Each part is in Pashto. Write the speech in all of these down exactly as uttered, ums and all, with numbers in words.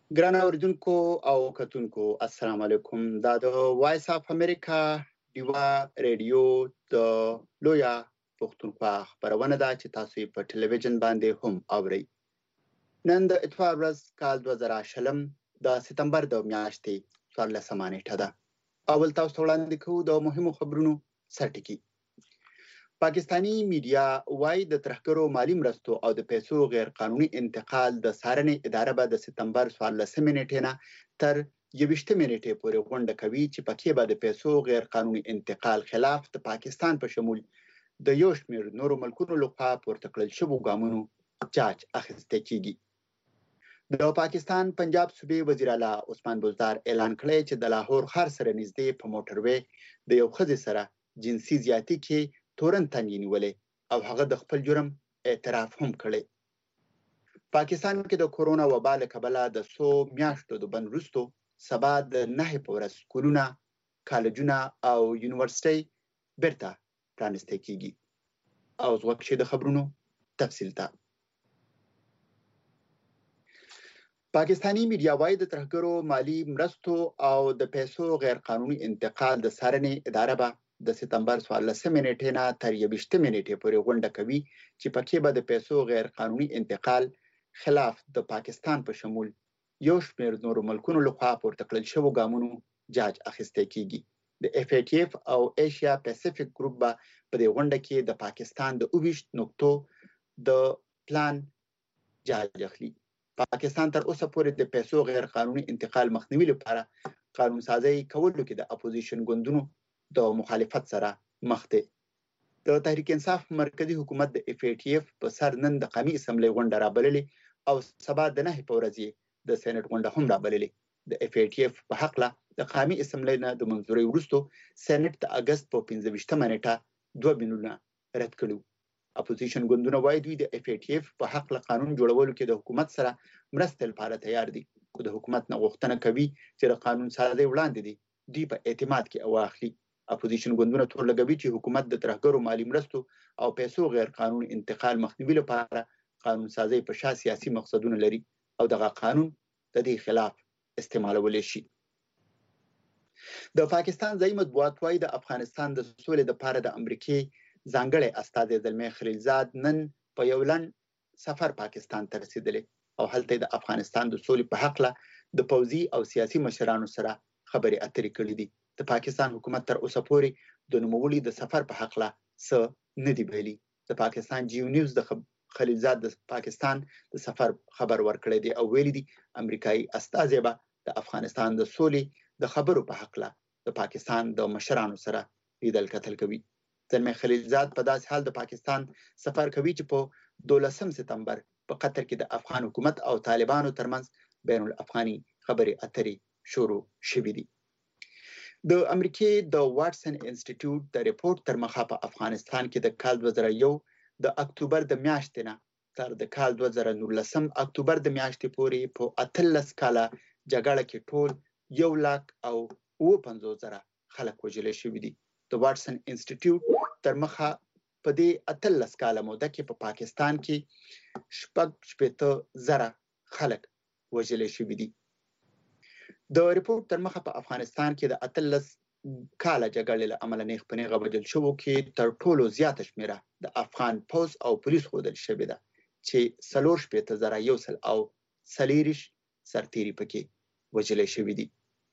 ګران اوریدونکو او کتونکو السلام علیکم. دا د وایس اف امریکا دیوا ریډیو د لویا پښتونخوا خبرونه ده چې تاسو په ټلویزیون باندې هم اورئ. نن د اتوار ورځ کال دوه زره شلم د سپتمبر د میاشتې څوارلسمه نیټه ده. اول تاسو وړاندې کوو د مهمو خبرونو سرټکی. پاکستانی میډیا وايي د ترهګرو مالی مرستو او د پیسو غیر قانوني انتقال د څارنې اداره به د سپتمبر څوارلسمې نیټې نه تر یوویشتمې نیټې پورې غونډه کوي چې پکې به د پیسو غیر قانوني انتقال خلاف د پاکستان په شمول د یو شمېر نورو ملکونو لخوا پورته کړل شوو ګامونو جاج اخیسته کیږي. د پاکستان پنجاب صوبې وزیر اعلی عثمان بزدار اعلان کړی چې د لاهور ښار سره نږدې په موټروي د یو ښځې سره جنسي زیاتی کې تورن تنګي نیولې او هغه د خپل جرم اعتراف هم کړی. پاکستان کې د کورونا وبا له کبله د څو میاشتو د بند وروسته سبا د نهه په ورځ سکولونه، کالجونه او یونیورسيټي بیرته پرانیستل کیږي. او ځواب شي د خبرونو تفصیل ته. پاکستانی میډیا وايي د ترهګرو مالی مرستو او د پیسو غیر قانوني انتقال د څارنې اداره به د سپتمبر څوارلسمې نیټې نه تر یوویشتمې نیټې پورې غونډه کوي چې پکې به د پیسو غیر قانوني انتقال خلاف د پاکستان په شمول یو شمېر نورو ملکونو لخوا پورته کړل شوو ګامونو جاج اخیسته کیږي. د اف ای ټي اف او ایشیا پیسفیک ګروپ به په دې غونډه کې د پاکستان د اوویشت نقطو د پلان جاج اخلي. پاکستان تر اوسه پورې د پیسو غیر قانوني انتقال مخنیوي لپاره قانون سازی کولو کې د اپوزیشن ګوندونو د مخالفت سره مخ دی. د تحریک انصاف مرکزی حکومت د اف ای ټي اف په سر نن د قومي اسمبلی غونډه رابللې او سبا د نهه په ورځ د سېنات غونډه هم رابللې. د اف ای ټي اف په حق له د قومي اسمبلی نه د منځوري وروسته سېنات د اگست په پنځه ویشتمه نیټه دوه بینونه رد کړو. اپوزیشن ګوندونه وايي دوی د اف ای ټي اف په حق له قانون جوړولو کې د حکومت سره مرسته لپاره تیار دي، خو د حکومت نه غوښتنه کوي چې د قانون سازي وړاندې دي دوی په اعتماد کې واخلي. اپوزیشن ګوندونه تور لګوي چې حکومت د ترهګرو مالی مرستو او پیسو غیر قانوني انتقال مخنیوي لپاره قانون سازي په شا سیاسي مقصدونه لري او دغه قانون د دې خلاف استعمالول شي. د پاکستان ځایي مطبوعات وايي د افغانستان د سولې لپاره د امریکای ځانګړی استازی زلمی خلیلزاد نن په یو لنډ سفر پاکستان ته رسیدلی او هلته د افغانستان د سولې په حق له د پوځي او سیاسي مشرانو سره خبرې اترې کړې دي. د پاکستان حکومت تر اوسه پورې د نوموړي د سفر په حق له څه نه دی ویلي. د پاکستان جیو نیوز د خلیلزاد د پاکستان د سفر خبر ورکړی دی او ویلي دي امریکایي استازی به د افغانستان د سولې د خبرو په حق له د پاکستان د مشرانو سره لیدل کتل کوي. زلمی خلیلزاد په داسې حال د پاکستان سفر کوي چې په دولسم سپتمبر په قطر کې د افغان حکومت او طالبانو ترمنځ بین الافغاني خبرې اترې شروع شوې دي. د امریکای د واټسن انسټیټیوټ د ریپورت تر مخه په افغانستان کې د کال دوه زره یو د اکتوبر د میاشتې نه تر د کال دوه زره نولسم اکتوبر د میاشتې پورې په اتلس کاله جګړه کې ټول یو لاک او اوه پنځوس زره خلک وژل شوي دي. د واټسن انسټیټیوټ تر مخه په دې اتلس کاله موده کې په پا پاکستان کې شپږ شپېته زره خلک وژل شوي دي. د ریپورت تر مخه په افغانستان کې د اتلس کاله جګړې له امله نیغ په نیغه وژل شوو کې تر ټولو زیاته شمېره د افغان پوځ او پولیس ښودل شوې ده چې څلور شپېته زره یو سل او څلېرویشت سرتیري پکې وژل شوي دي.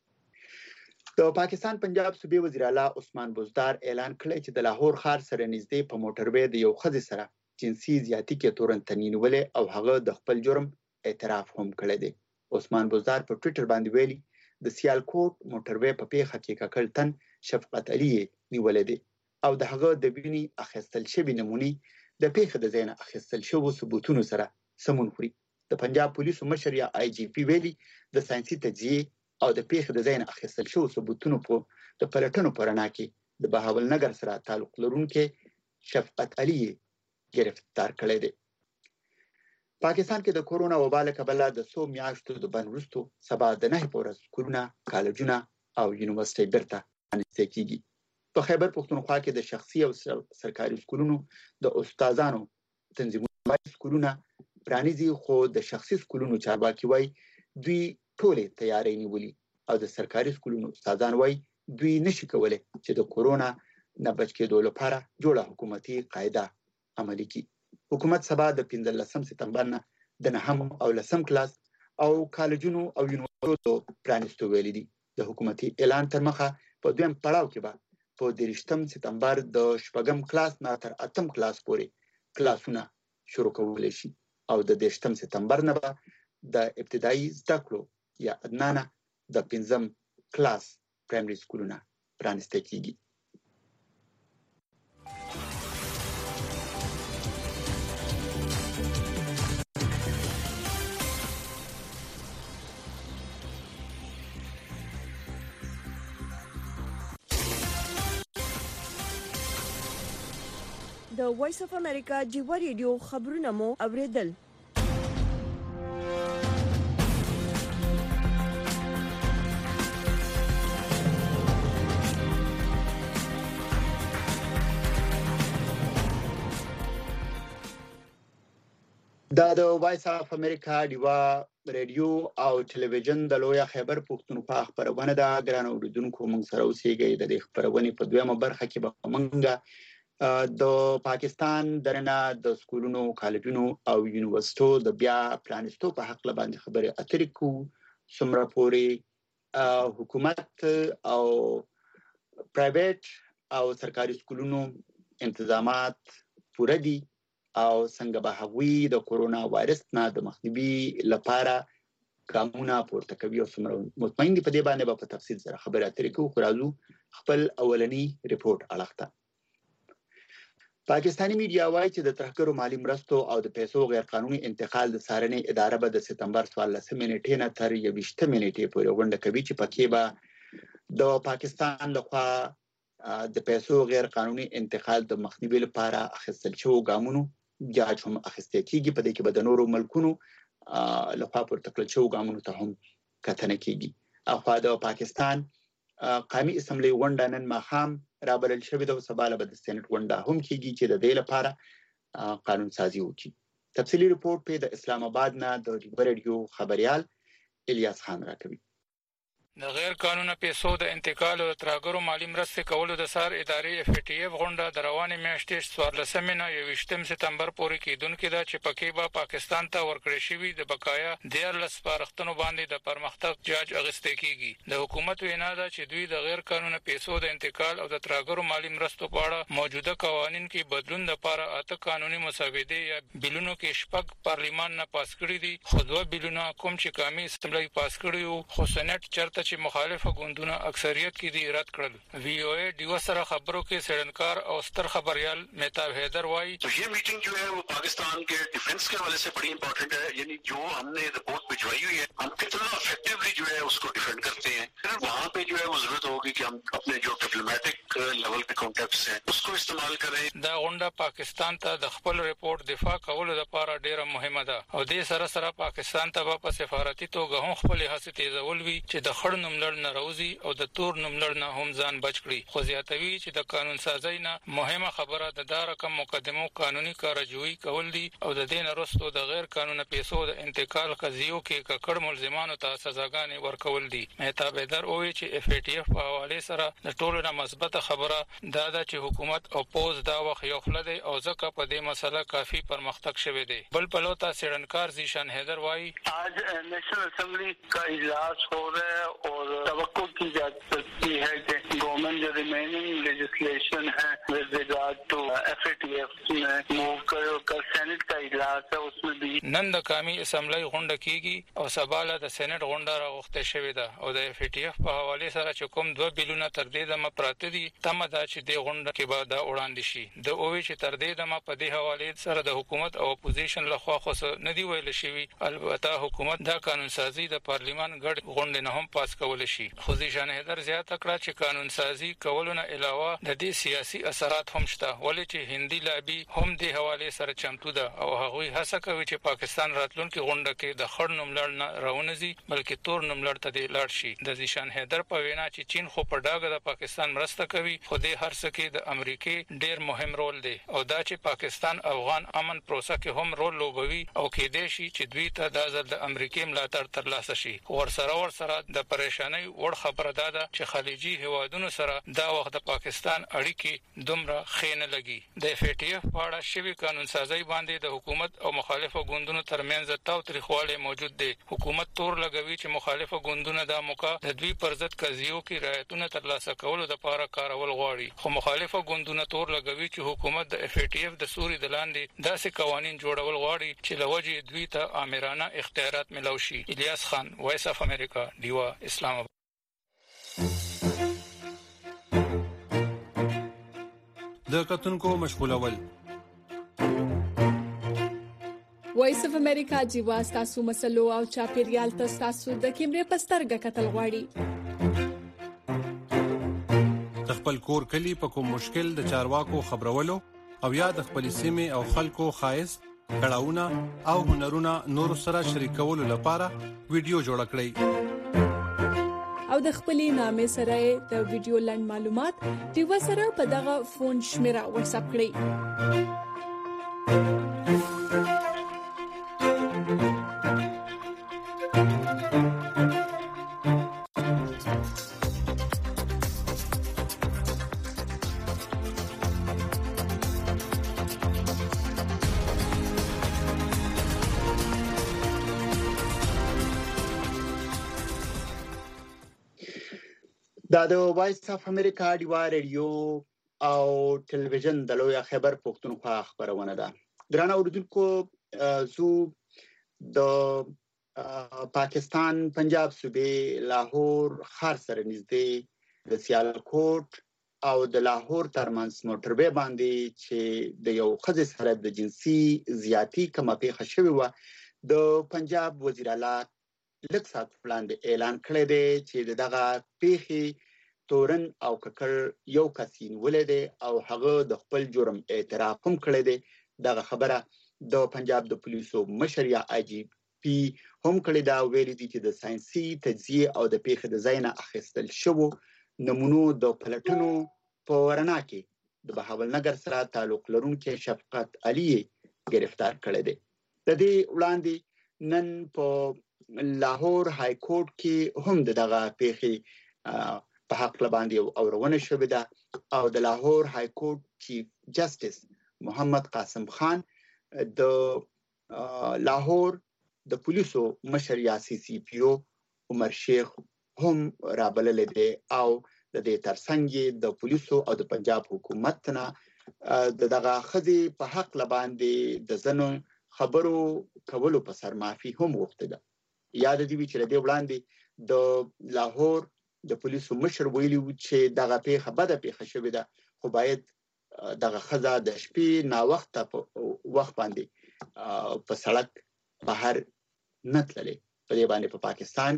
د پاکستان پنجاب صوبې وزیر اعلی عثمان بزدار اعلان کړی چې د لاهور ښار سره نږدې په موټروي د یو ښځې سره جنسي زیاتی کې تورن تنګي نیولې او هغه د خپل جرم اعتراف هم کړی دی. عثمان بزدار په ټویټر باندې ویلي د سیالکوټ موټروي په پیښه کې ککړ تن شفقت علي نیولې دی او د هغه د وینې اخیستل شوي نمونې د پیښې د ځای نه اخیستل شوو ثبوتونو سره سمون خوري. د پنجاب پولیسو مشر یا آی جی پی ویلي د ساینسي تجزیې او د پیښې د ځای نه اخیستل شوو ثبوتونو په د پلټنو په رڼا کې د بهاول نګر سره تعلق لرونکي شفقت علي گرفتار کړی دی. پاکستان کې د کورونا وبا له کبله د څو میاشتو د بند وروسته سبا د نهه په ورځ سکولونه، کالجونه او یونیورسيټي بیرته پرانیستل کیږي. په خیبر پښتونخوا کې د شخصي او سرکاري سکولونو د استادانو تنظیمونه سکولونه پرانیزي، خو د شخصي سکولونو چارواکي وایي دوی ټولې تیاری نیولې او د سرکاري سکولونو استادان وایي دوی نشي کولای چې د کورونا نه بچ کېدو لپاره جوړه حکومتي قاعده عملي کړي حکومت سبا د پنځلسم سپتمبر نه د نهم او لسم کلاس او کالجونو او یونیورسيټو پرانیستو ویلي دي د حکومتي اعلان تر مخه په دویم پړاو کې به په دېرشتم سپتمبر د شپږم کلاس نه تر اتم کلاس پورې کلاسونه شروع کولای شي او د دېرشتم سپتمبر نه به د ابتدایي زده کړو یا ادنانه د پنځم کلاس پرایمري سکولونه پرانیستل کیږي. د وایس اف امریکا جیوا ریډیو خبرونه مو اوریدل. دا د وایس اف امریکا جیوا ریډیو او ټلویزیون د لویا خیبر پښتونخوا خبرونه دا ګران اوریدونکو موږ سره اوسېږي. د دې خبرونې په دویمه برخه کې به موږ د پاکستان درنه د سکولونو کالجونو او یونیورسيټو د بیا پلانستو په حق باندې خبرې اترې کوو. څومره پورې حکومت او پرایویټ او سرکاري سکولونو انتظامات پوره دي او څنګه به هغوی د کورونا وایرس نه د مخنیوي لپاره ګامونه پورته کوي او څومره مطمئن دي په دې باندې به په تفصیل سره خبرې اترې کوو. خو راځو خپل اولنی ریپورت اړخ ته. پاکستانی میډیا وایي چې د ترهګرو مالی مرستو او د پیسو غیر قانوني انتقال د څارنې اداره به د سپتمبر څوارلسمې نیټې نه تر یوویشتمې نیټې پورې غونډه کوي چې پکې به د پاکستان لخوا د پیسو غیر قانوني انتقال د مخنیوي لپاره اخیستل شوو ګامونو جاج هم اخیستل کیږي. په دې کې به د نورو ملکونو لخوا پورته کړل شوو ګامونو ته هم کتنه کیږي. اخوا د پاکستان قومي اسمبلی غونډه نن ماښام رابلل شوې ده او سبا به د سېنات غونډه هم کیږي چې د دې لپاره قانون سازي وکړي. تفصیلی ریپورت په د اسلام آباد نه د ریډیو خبريال الیاس خان راکوي. د غیر قانوني پیسو د انتقال او ترهګرو مالی مرستې کولو د سار ادارې اف ټي اف غونډه د روانې میاشتې څوارلسمې نه یوویشتم سپتمبر پورې کېدونکې ده چې پکې به پاکستان ته ورکړې شوي د بقایا دیارلس سپارښتنو باندې د پرمختګ جاج اخیستل کیږي. د حکومت وینا ده چې دوی د غیر قانوني پیسو د انتقال او د ترهګرو مالی مرستو په اړه موجوده قوانین کې بدلون لپاره اته قانوني مسودې یا بیلونو کې شپږ پارلیمان نه پاس کړي دي. خو دوه بیلونه کوم چې قومي اسمبلی پاس کړي او خو سېنات چرته چې مخالفه ګوندونه اکثریت کې دي رد کړل. وی او اے ډیو سره خبرو کې سړنکار او ستر خبريال مهتاب حیدر وایي تو یہ میٹنگ جو ہے وہ پاکستان کے ڈیفنس کے حوالے سے بڑی امپورٹنٹ ہے. یعنی جو ہم نے رپورٹ بھجوائی ہوئی ہے ہم کتنا افیکٹولی جو ہے اس کو ڈیفینڈ کرتے ہیں. پھر وہاں پہ جو ہے وہ ضرورت ہوگی کہ ہم اپنے جو ڈپلومیٹک لیول کے کانٹیکٹس ہیں اس کو استعمال کریں. دا غونډه پاکستان ته د خپل رپورت دفاع کولو لپاره ډیره مهمه ده او د سره سره پاکستان ته په سفارتي توګه هم خپل هڅې تیزول وی چې د خړ نوملړ نه راوځي او د تور نوملړ نه هم ځان بچ کړي. خو زیاتوي چې د قانون سازۍ نه مهمه خبره د دا رقم مقدمو قانوني کارجوړي کول دي او د دې نرستو د غیر قانوني پیسو د انتقال قضیو کې ککړ ملزمانو ته سزاګانې ورکول دي. مهتاب حیدر وایي چې اف ای ټي اف په حواله سره د ټولو نه مثبت خبره دا ده چې حکومت او پوز دا وخت یو خل دی او ځکه په دې مسله کافي پرمختګ شوه دی. بل په لوتا سړنکار زیشان حیدر وایي आज national assembly का इजलास हो रहा है और तवक्को की जा सकती है कि गवर्नमेंट जो रिमेनिंग लेजिस्लेशन है with regard to F A T F में मूव करो. कल सेनेट का इजलास है उसमें भी نن د قومي اسمبلی غونډه کیږي او سباله د سېنات غونډه راغوښته شوې ده او د اف ای ټي اف په حواله سره چې کوم دوه بیلونه تر دې دمه پراته دي تمه ده چې د غونډه کې به دا وړاندې شي. د اووي چې تر دې دمه په دې حواله سره د حکومت او اپوزیشن لخوا خو نه دی ویل شوی. البته حکومت دا قانون سازي د پارلیمان ګډ غونډې نه هم پاس کول شي. خو ځان حیدر زیاته کړه چې قانون سازي کولونه علاوه د دې سیاسي اثرات هم شته ولې چې هندي لابي هم د حواله سره چمتو ده او هغوی هڅه کوي چې پاکستان راتلونکي غونډه کې د خړ نوملړ نه راونځي بلکې تور نوملړ ته لاړ شي. د ځان حیدر په وینا چې چین خو په ډاګه د پاکستان افغانان مرسته کوي خو د هر څه کې د امریکای ډیر مهم رول دی او دا چې پاکستان افغان امن پروسه کې هم رول لوبوي او کې دی شي چې دوی ته د ځل د امریکای ملاتړ ترلاسه شي ورسره ورسره د پریشانۍ وړ خبره ده چې خلیجي هیوادونو سره دا وخت د پاکستان اړیکې دومره خینه لګي د اف ای ټی اف په اړه شوی قانون سازي باندې د حکومت او مخالفو ګوندونو ترمنځ تاوتریخوالی موجود دی حکومت تور لګوي چې مخالفو ګوندونو د موقع د دوی پر ضد قضیو کې رعایتونه ترلاسه کولو لپاره کارول غواړي خو مخالفو ګوندونو تور لګوي چې حکومت د اف ای ټی اف د سوري د لاندې داسې قوانين جوړول غواړي چې لوجه دوی ته امرانه اختیارات ملو شي الیاس خان وایس اف امریکا دیوا اسلام آباد د کتونکو مشغولول وایس اف امریکا جیوا تاسو مسلو او چاپیریال تاسو د کیمرې پسترګه کتل غواړي خپل کور کلی په کوم مشکل د چارواکو خبرولو او یا د خپل سیمه او خلکو خایس کړهونه او هنرونه نور سره شریکولو لپاره ویډیو جوړ کړئ او د خپلې نامې سره د ویډیو لاند معلومات دیو سره په دغه فون شمیره واتس اپ کړئ دا د وایس اف امریکا دیوا ریډیو او ټلویزیون د لوی خبر پښتونخوا خبرونه ده درنه اوریدونکو زو د پاکستان پنجاب صوبې لاهور خار سره نږدې د سیالکوټ او د لاهور ترمنځ موټروي باندې چې د یو خځې سره د جنسي زیاتی کومه پیښه شوې و د پنجاب وزیر اعلی لږ ساعت وړاندې اعلان کړی دی چې دغه پیښې تورن او ککړ یو کسین ولې او هغه د خپل جرم اعتراف هم کړی دی دغه خبره د پنجاب د پولیسو مشر یا آی جی پی هم کړی دا ویل دي چې د ساينسي تجزیه او د پیښې د ځای نه اخیستل شوو نمونو د پلټنو په ورنا کې د بهاولنګر سره تعلق لرونکي شفقت علي گرفتار کړی دی د دې وړاندې نن په لاهور های کورټ کې هم دغه پیښې په حق لباندې اورونه شوې ده او د لاهور های کورټ چیف جسټس محمد قاسم خان د لاهور د پولیسو مشر یا سی سی پی او عمر شیخ هم رابلل دي او د دې ترڅنګ د پولیسو او د پنجاب حکومت نه دغه خځې په حق لباندې د زنو خبرو کولو په سر معافي هم وغوښتل یاد دی چې د وړاندې د لاهور د پولیسو مشر ویلي و چې دغه پیښه بده پیښه شوې ده خو باید دغه خزه د شپې نا وخت په وخت باندې په سړک بهر نتللې په دې باندې په پاکستان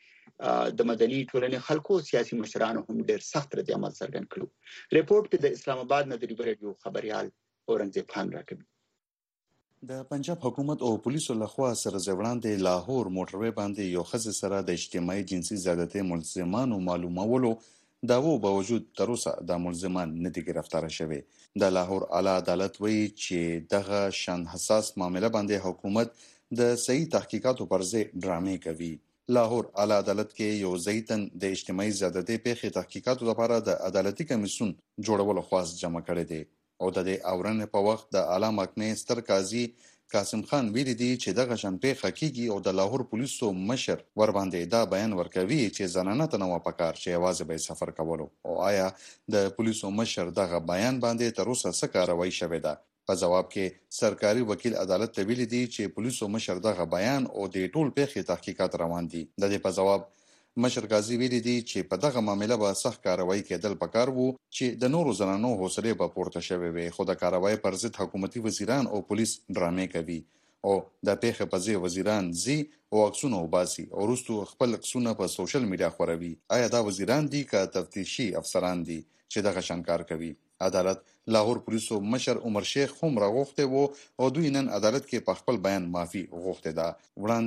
کې د مدني ټولنې خلکو سیاسي مشرانو هم ډېر سخت رد عمل څرګند کړو ریپورت د اسلام آباد نه د ریډیو خبريال اورنګزیب خان راکوي د پنجاب حکومت او پولیسو لخوا سره ځوړاندې لاهور موټروي باندې یو خزه سره د اجتماعي جنسي زیاتې ملزمانو معلومولو داوو باوجود تر اوسه د ملزمان نه دي گرفتار شوي د لاهور اعلی عدالت وایي چې دغه شان حساس معاملې باندې حکومت د صحیح تحقیقاتو پر ځای ډرامې کوي لاهور اعلی عدالت کې یو ځایتن د اجتماعي زیاتې پیښې تحقیقاتو لپاره د عدالتي کمیسیون جوړولو خواست جمع کړی دی او د دې اورنې په وخت د اعلی محکمې ستر قاضي قاسم خان ویلي دی چې دغه شان پیښه کیږي او د لاهور پولیسو مشر ور باندې دا بیان ورکوي چې زنانه تنوع پکار چې आवाज به سفر کولو او آیا د پولیسو مشر دغه بیان باندې تر اوسه څه کاروي شوې ده په جواب کې سرکاري وکیل عدالت ته ویلي دی چې پولیسو مشر دغه بیان او د ټول پیښې تحقیقات روان دي د دې په جواب مشر قاضي ویلي دی چې په دغه معاملې به سخت کاروایی کېدل پکار وو چې د نورو زنانو حوصله به پورته شوي وي خو د کاروایی پر ضد حکومتي وزیران او پولیس ډرامې کوي او د پیښې په ځای وزیران زی او عکسونه وباسي او وروسته خپل عکسونه په سوشل میډیا خوروي آیا دا وزیران دي که تفتیشي افسران دي چې دغه شان کار کوي عدالت لاهور پولیسو مشر عمر شیخ هم راغوښته وو او دوی نن عدالت کې په خپل بیان معافي غوښته ده وړاندې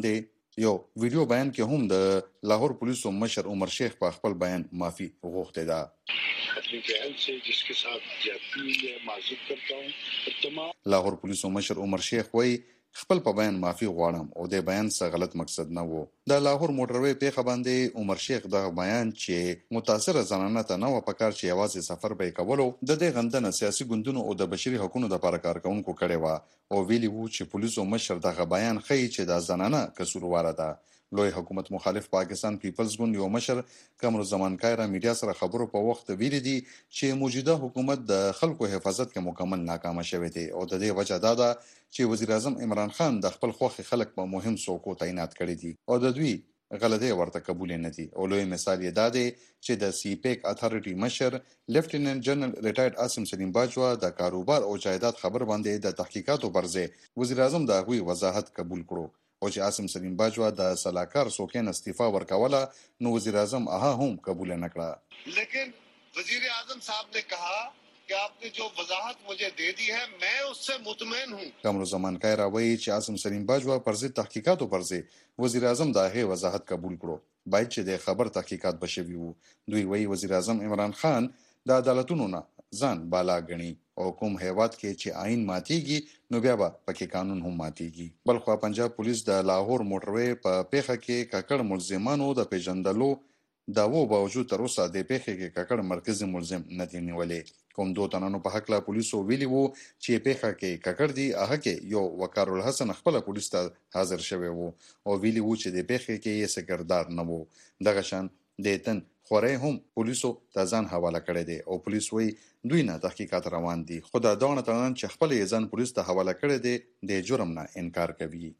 یو ویډیو بیان کې هم د لاهور پولیسو مشر عمر شیخ په خپل بیان معافي غوښتې ده. अपनी बहन से जिसके साथ ज्यादती हुई है माजूर करता हूँ तमाम. لاهور پولیسو مشر عمر شیخ وایي خپل په بیان معافي غواړم او د بیان څخه غلط مقصد نه وو. د لاهور موټروي پیښه باندې عمر شیخ د بیان چې متاثره زنانه ته نه و پکار چې یوازې سفر به کولو د دې غندنه سیاسي ګوندونو او د بشري حقوقو د لپاره کارکونکو کړي و او ویلي وو چې پولیسو مشر دغه بیان ښیي چې د زنانه قصوروار ده. لوی حکومت مخالف پاکستان پیپلز ګوند یو مشر کامرالزمان کایرا میډیا سره خبرو په وخت ویلي دي چې موجوده حکومت د خلکو حفاظت کې مکمل ناکامه شوی دی او د دې وجه دا ده چې وزیر اعظم عمران خان د خپل خوخي خلک په مهم څوکو تعینات کړي دي او د دوی غلطي ورته قبول نه دي. او لوی مثال یې دا دی چې د سی پیک اتھارټي مشر لیفټیننټ جنرال ریټایرډ عاصم سلیم باجوا د کاروبار او جایداد خبر باندې د تحقیقاتو پرځې وزیر اعظم د غوي وضاحت قبول کړو او چې عاصم سلیم باجوا د سلاکار سوکین استعفا ورکوله نو وزیر اعظم هغه هم قبول نه کړه. लेकिन वजीर आजम साहब ने कहा कि आपने जो वजाहत मुझे दे दी है मैं उससे मुतमईन हूं. کامرالزمان کایرا وایي چې عاصم سلیم باجوا پرځ تحقیقاتو پرځ وزیر اعظم د هغه وضاحت قبول کړو باید چې د خبر تحقیقات بشوي وو. دوی وایي وزیر اعظم عمران خان د عدالتونو نه ځان بالا غني او کوم هیواد کې چې آئین ماتيږي نو بیا به پکې قانون هم ماتيږي. بلخو پنجاب پولیس د لاهور موټروي په پیښه کې ککړ ملزمانو د پیژندلو داوو باوجود تر اوسه د پیښې کې ککړ مرکزی ملزم نه دی نیولې. کوم دوه تنانو په حق لا پولیسو ویلي وو چې پیښه کې ککړ دی هغه کې یو وقار الحسن خپل پولیس ته حاضر شوی وو او ویلي وو چې د پیښې کې یې سګردار نه وو. دغه شان د تن خوري هم پولیسو ته ځان حواله کړی دی او پولیس وایي دوی نه تحقیقات روان دي. خو دا دغه تنان چې خپل یې ځان پولیس ته حواله کړی دی د جرم نه انکار کوي.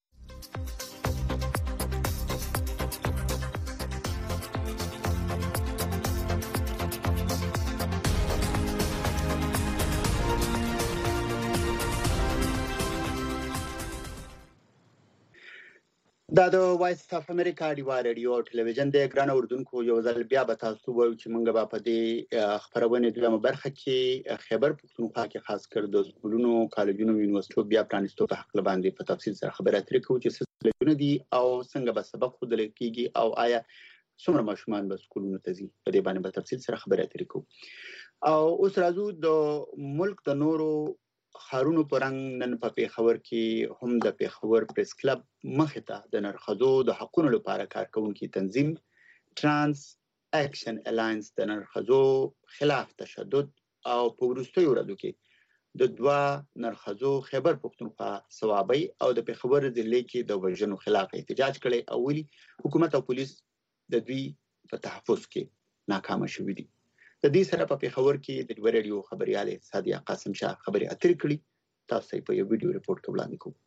دا د وایس اف امریکا ډیوا رادیو او ټلویزیون د ګران اردوونکو یو ځل بیا به تاسو وایو چې موږ به په دې خبرونه دویمه برخه کې خیبر پښتونخوا کې خاص کر د سکولونو کالجونو یونیورسيټو بیا پرانیستو په حق باندې په تفصیل سره خبرې اترې کوو چې څه دي او څنګه به سبق خودل کېږي او آیا څومره ماشومان به سکولونو ته ځي په دې باندې په تفصیل سره خبرې اترې کوو. او اوس راځو د ملک د نورو خارونو پرنګ نن په پیښور کې هم د پیښور پریس کلب مخې ته د نرخدو د حقوقو لپاره کارکونکو تنظیم ترانس اکشن الاینس د نرخدو خلاف تشدد او په وروستیو ورځو کې د دوا نرخدو خیبر پښتونخوا ثوابي او د پیښور ضلع کې د وژنو خلاف احتجاج کړي او ویلي حکومت او پولیس د دوی په تحفظ کې ناکام شوي دي. د دې سره په پیښور کې د ډیوا رادیو خبرياله سادیا قاسم شاه خبري اترې کړي. تاسو په یو ویډیو ریپورت کې وړاندې کوو.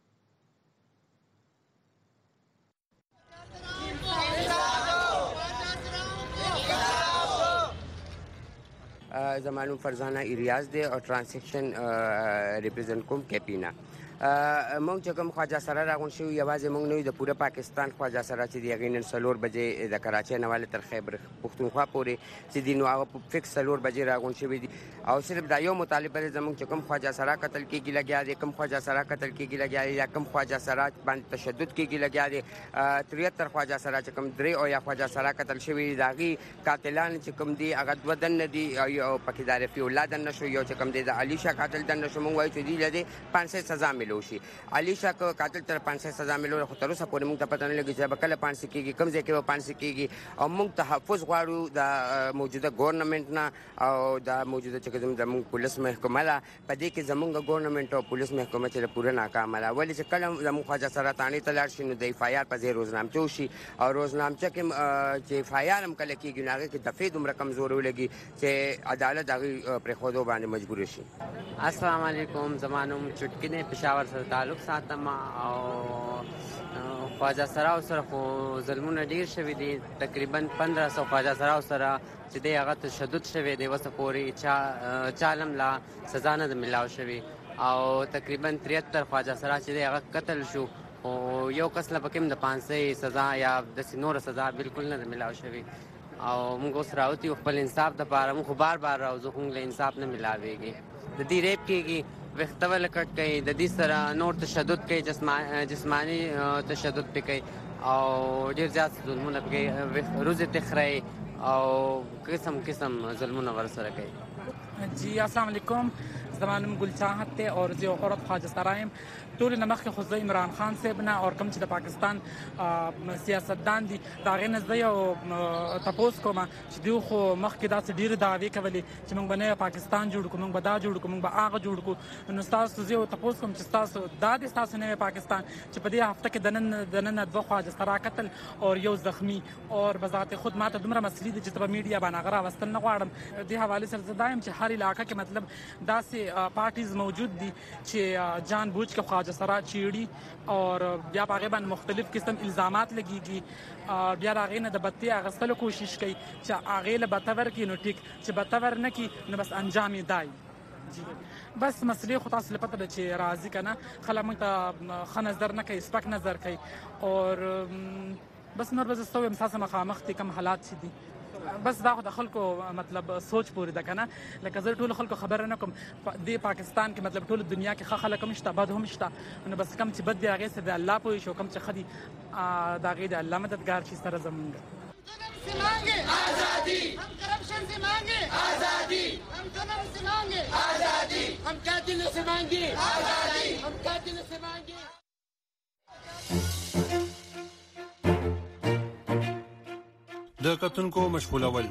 زمانو فرزانه ایریاز دی او ترانزیکشن ریپرزنټ کوم کیپینا مونږ چې کوم خواجه سره راغون شو یوازې مونږ نه د پوره پاکستان خواجه سره چې دی غینن سلور بجې د کراچۍ نواله تر خیبر پښتونخوا پورې چې دی نو هغه فکس سلور بجې راغون شوی دی او صرف دا یو مطالبه زمونږ چې کوم خواجه سره قتل کېږي لګیا دی کوم خواجه سره قتل کېږي لګیا دی یا کوم خواجه سره باندې تشدد کېږي لګیا دی تریاتر خواجه سره چې کوم درې او یا خواجه سره قتل شوی داغي قاتلان چې کوم دی هغه ودن دی او پکې دار فی اولاد نشو یو چې کوم دی د علي شاه قاتل دن نشو مونږ وایو چې دی لدی پانسه سزا ملوشي. علي شاه کو قاتل تر پانسه سزا ملو خو تر اوسه پورې موږ ته پته نه لګي چې کله پانسه کېږي کوم ځای کې پانسه کېږي او موږ تحفظ غواړو د موجوده ګورنمنت نه او د موجوده چې کوم د موږ پولیس محکمه لا پدې کې زموږ ګورنمنت او پولیس محکمه چې پوره ناکامه لا ولې چې کله زموږ خواجه سره تانی تلار شي نو د اف آی آر په ځای روزنامچه وشي او روزنامچه کې چې اف آی آر هم کله کېږي نو هغه کې دفعې دومره کمزوري ولګي چې عدالت هغه پرې خودو باندې مجبور شي. السلام علیکم زمانوم چټکینه پېښور سره تعلق ساتم او خواجه سراو سره خو ظلمونه ډیر شوي دي تقریبا پندرہ سو خواجه سراو سره چې دی هغه تشدد شوی دی وسه پورې چا چالم لا سزا نه ملاو شوی او تقریبا تریاتر خواجه سرا چې دی هغه قتل شو او یو کس لا پکې د پانسه سزا یا د سینور سزا بالکل نه ملاو شوی او موږ اوس راوتی خپل انصاف د پاره موږ بار بار راوځو خو له انصاف نه ملاويږي د دې ریپ کېږي وختول کټ کوي د دې سره نور تشدد کوي جسمانی تشدد کوي او ډیر زیات ظلمونه کوي روزه تخري او قسم قسم ظلمونه ورسره کوي. جی السلام علیکم، زمانم ګل چاحت ته او زه عورت خواجه سرایم ټول نمخ خو زه عمران خان صاحب نه او کوم چې د پاکستان سیاستدان دي دا غنه زه یو تاسو کوم چې دوی خو مخکې داسې ډیر دعوی کولې چې موږ باندې پاکستان جوړ کوو، موږ به دا جوړ کوو، موږ به هغه جوړ کوو. نو تاسو زه تاسو کوم چې تاسو دا د تاسو نه پاکستان چې په دې هفته کې د نن د نن د خواجه سرا قتل او یو زخمی او بذات خود ماته دومره مسلې دي چې په میډیا باندې غره واستل نه غواړم. د حواله سره زه دایم چې هر علاقې کې مطلب داسې پارټیز موجود دي چې جان بوجھ کے خواجه سرا چیڑی اور بیا هغه باندې مختلف قسم الزامات لګيږي او بیا هغه نه د بتی اغستلو کوشش کوي چې هغه له بتور کې نو ټیک چې بتور نه کی نو بس انجام دای. جی بس مسلې خو تاسو لپاره چې راضي کنه خلک موږ ته خ نظر نه کوي، سپک نظر کوي اور بس نور بس سوې مساسه مخامخ دي کوم حالات دي. بس دا خو د خلکو مطلب سوچ پورې ده کنه، لکه زه ټول خلکو خبر نه کوم د پاکستان کې مطلب ټول دنیا کې ښه خلک هم شته، بد هم شته. نو بس کم چې بد دی هغه سره د الله پوي شو، کم چې خدي دا غي د الله مددگار شي سره زمونږ. से मांगे आजादी, हम करप्शन से मांगे आजादी, हम जुल्म से मांगे आजादी, हम कातिलों से मांगे आजादी, हम कातिलों से मांगे. د کتونکو مشغولول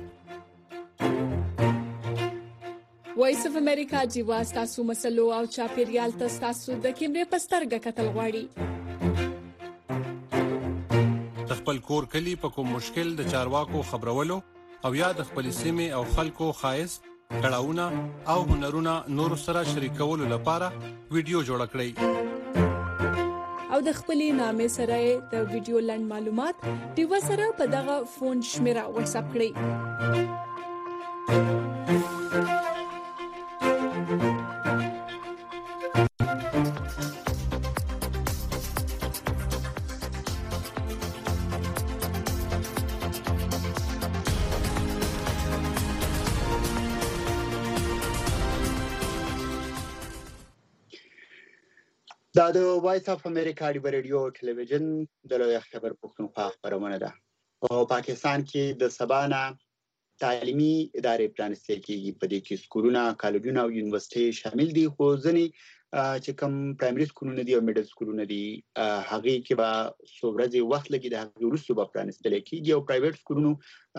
وایس اف امریکا جیوا تاسو مسلو او چاپیریال تاسو د کیمرې پسترګه کتل غواړي. د خپل کور کلی په کوم مشکل د چارواکو خبرولو او یا د خپل سیمه او خلکو خایس کړهونه او هنرونه نور سره شریکولو لپاره ویډیو جوړ کړئ او د خپلې نامې سره د ویډیو لند معلومات دیو سره په دغه فون شمیره واتس اپ کړئ. دا د وایس اف امریکا دی ریډیو ټلویزیون د لوی خبر پښتونخوا خبرونه ده. په پاکستان کې د سبانا تعلیمي ادارې پرانیستل کېږي، په دې کې سکولونه، کالجونه او یونیورسيټي شامل دي. خو ځنې چې کوم پرایمري سکولونه دي او میډل سکولونه دي هغه کې به څو ورځې وخت لګي، د هغه وروسته به پرانیستل کېږي. او پرایویټ سکولونو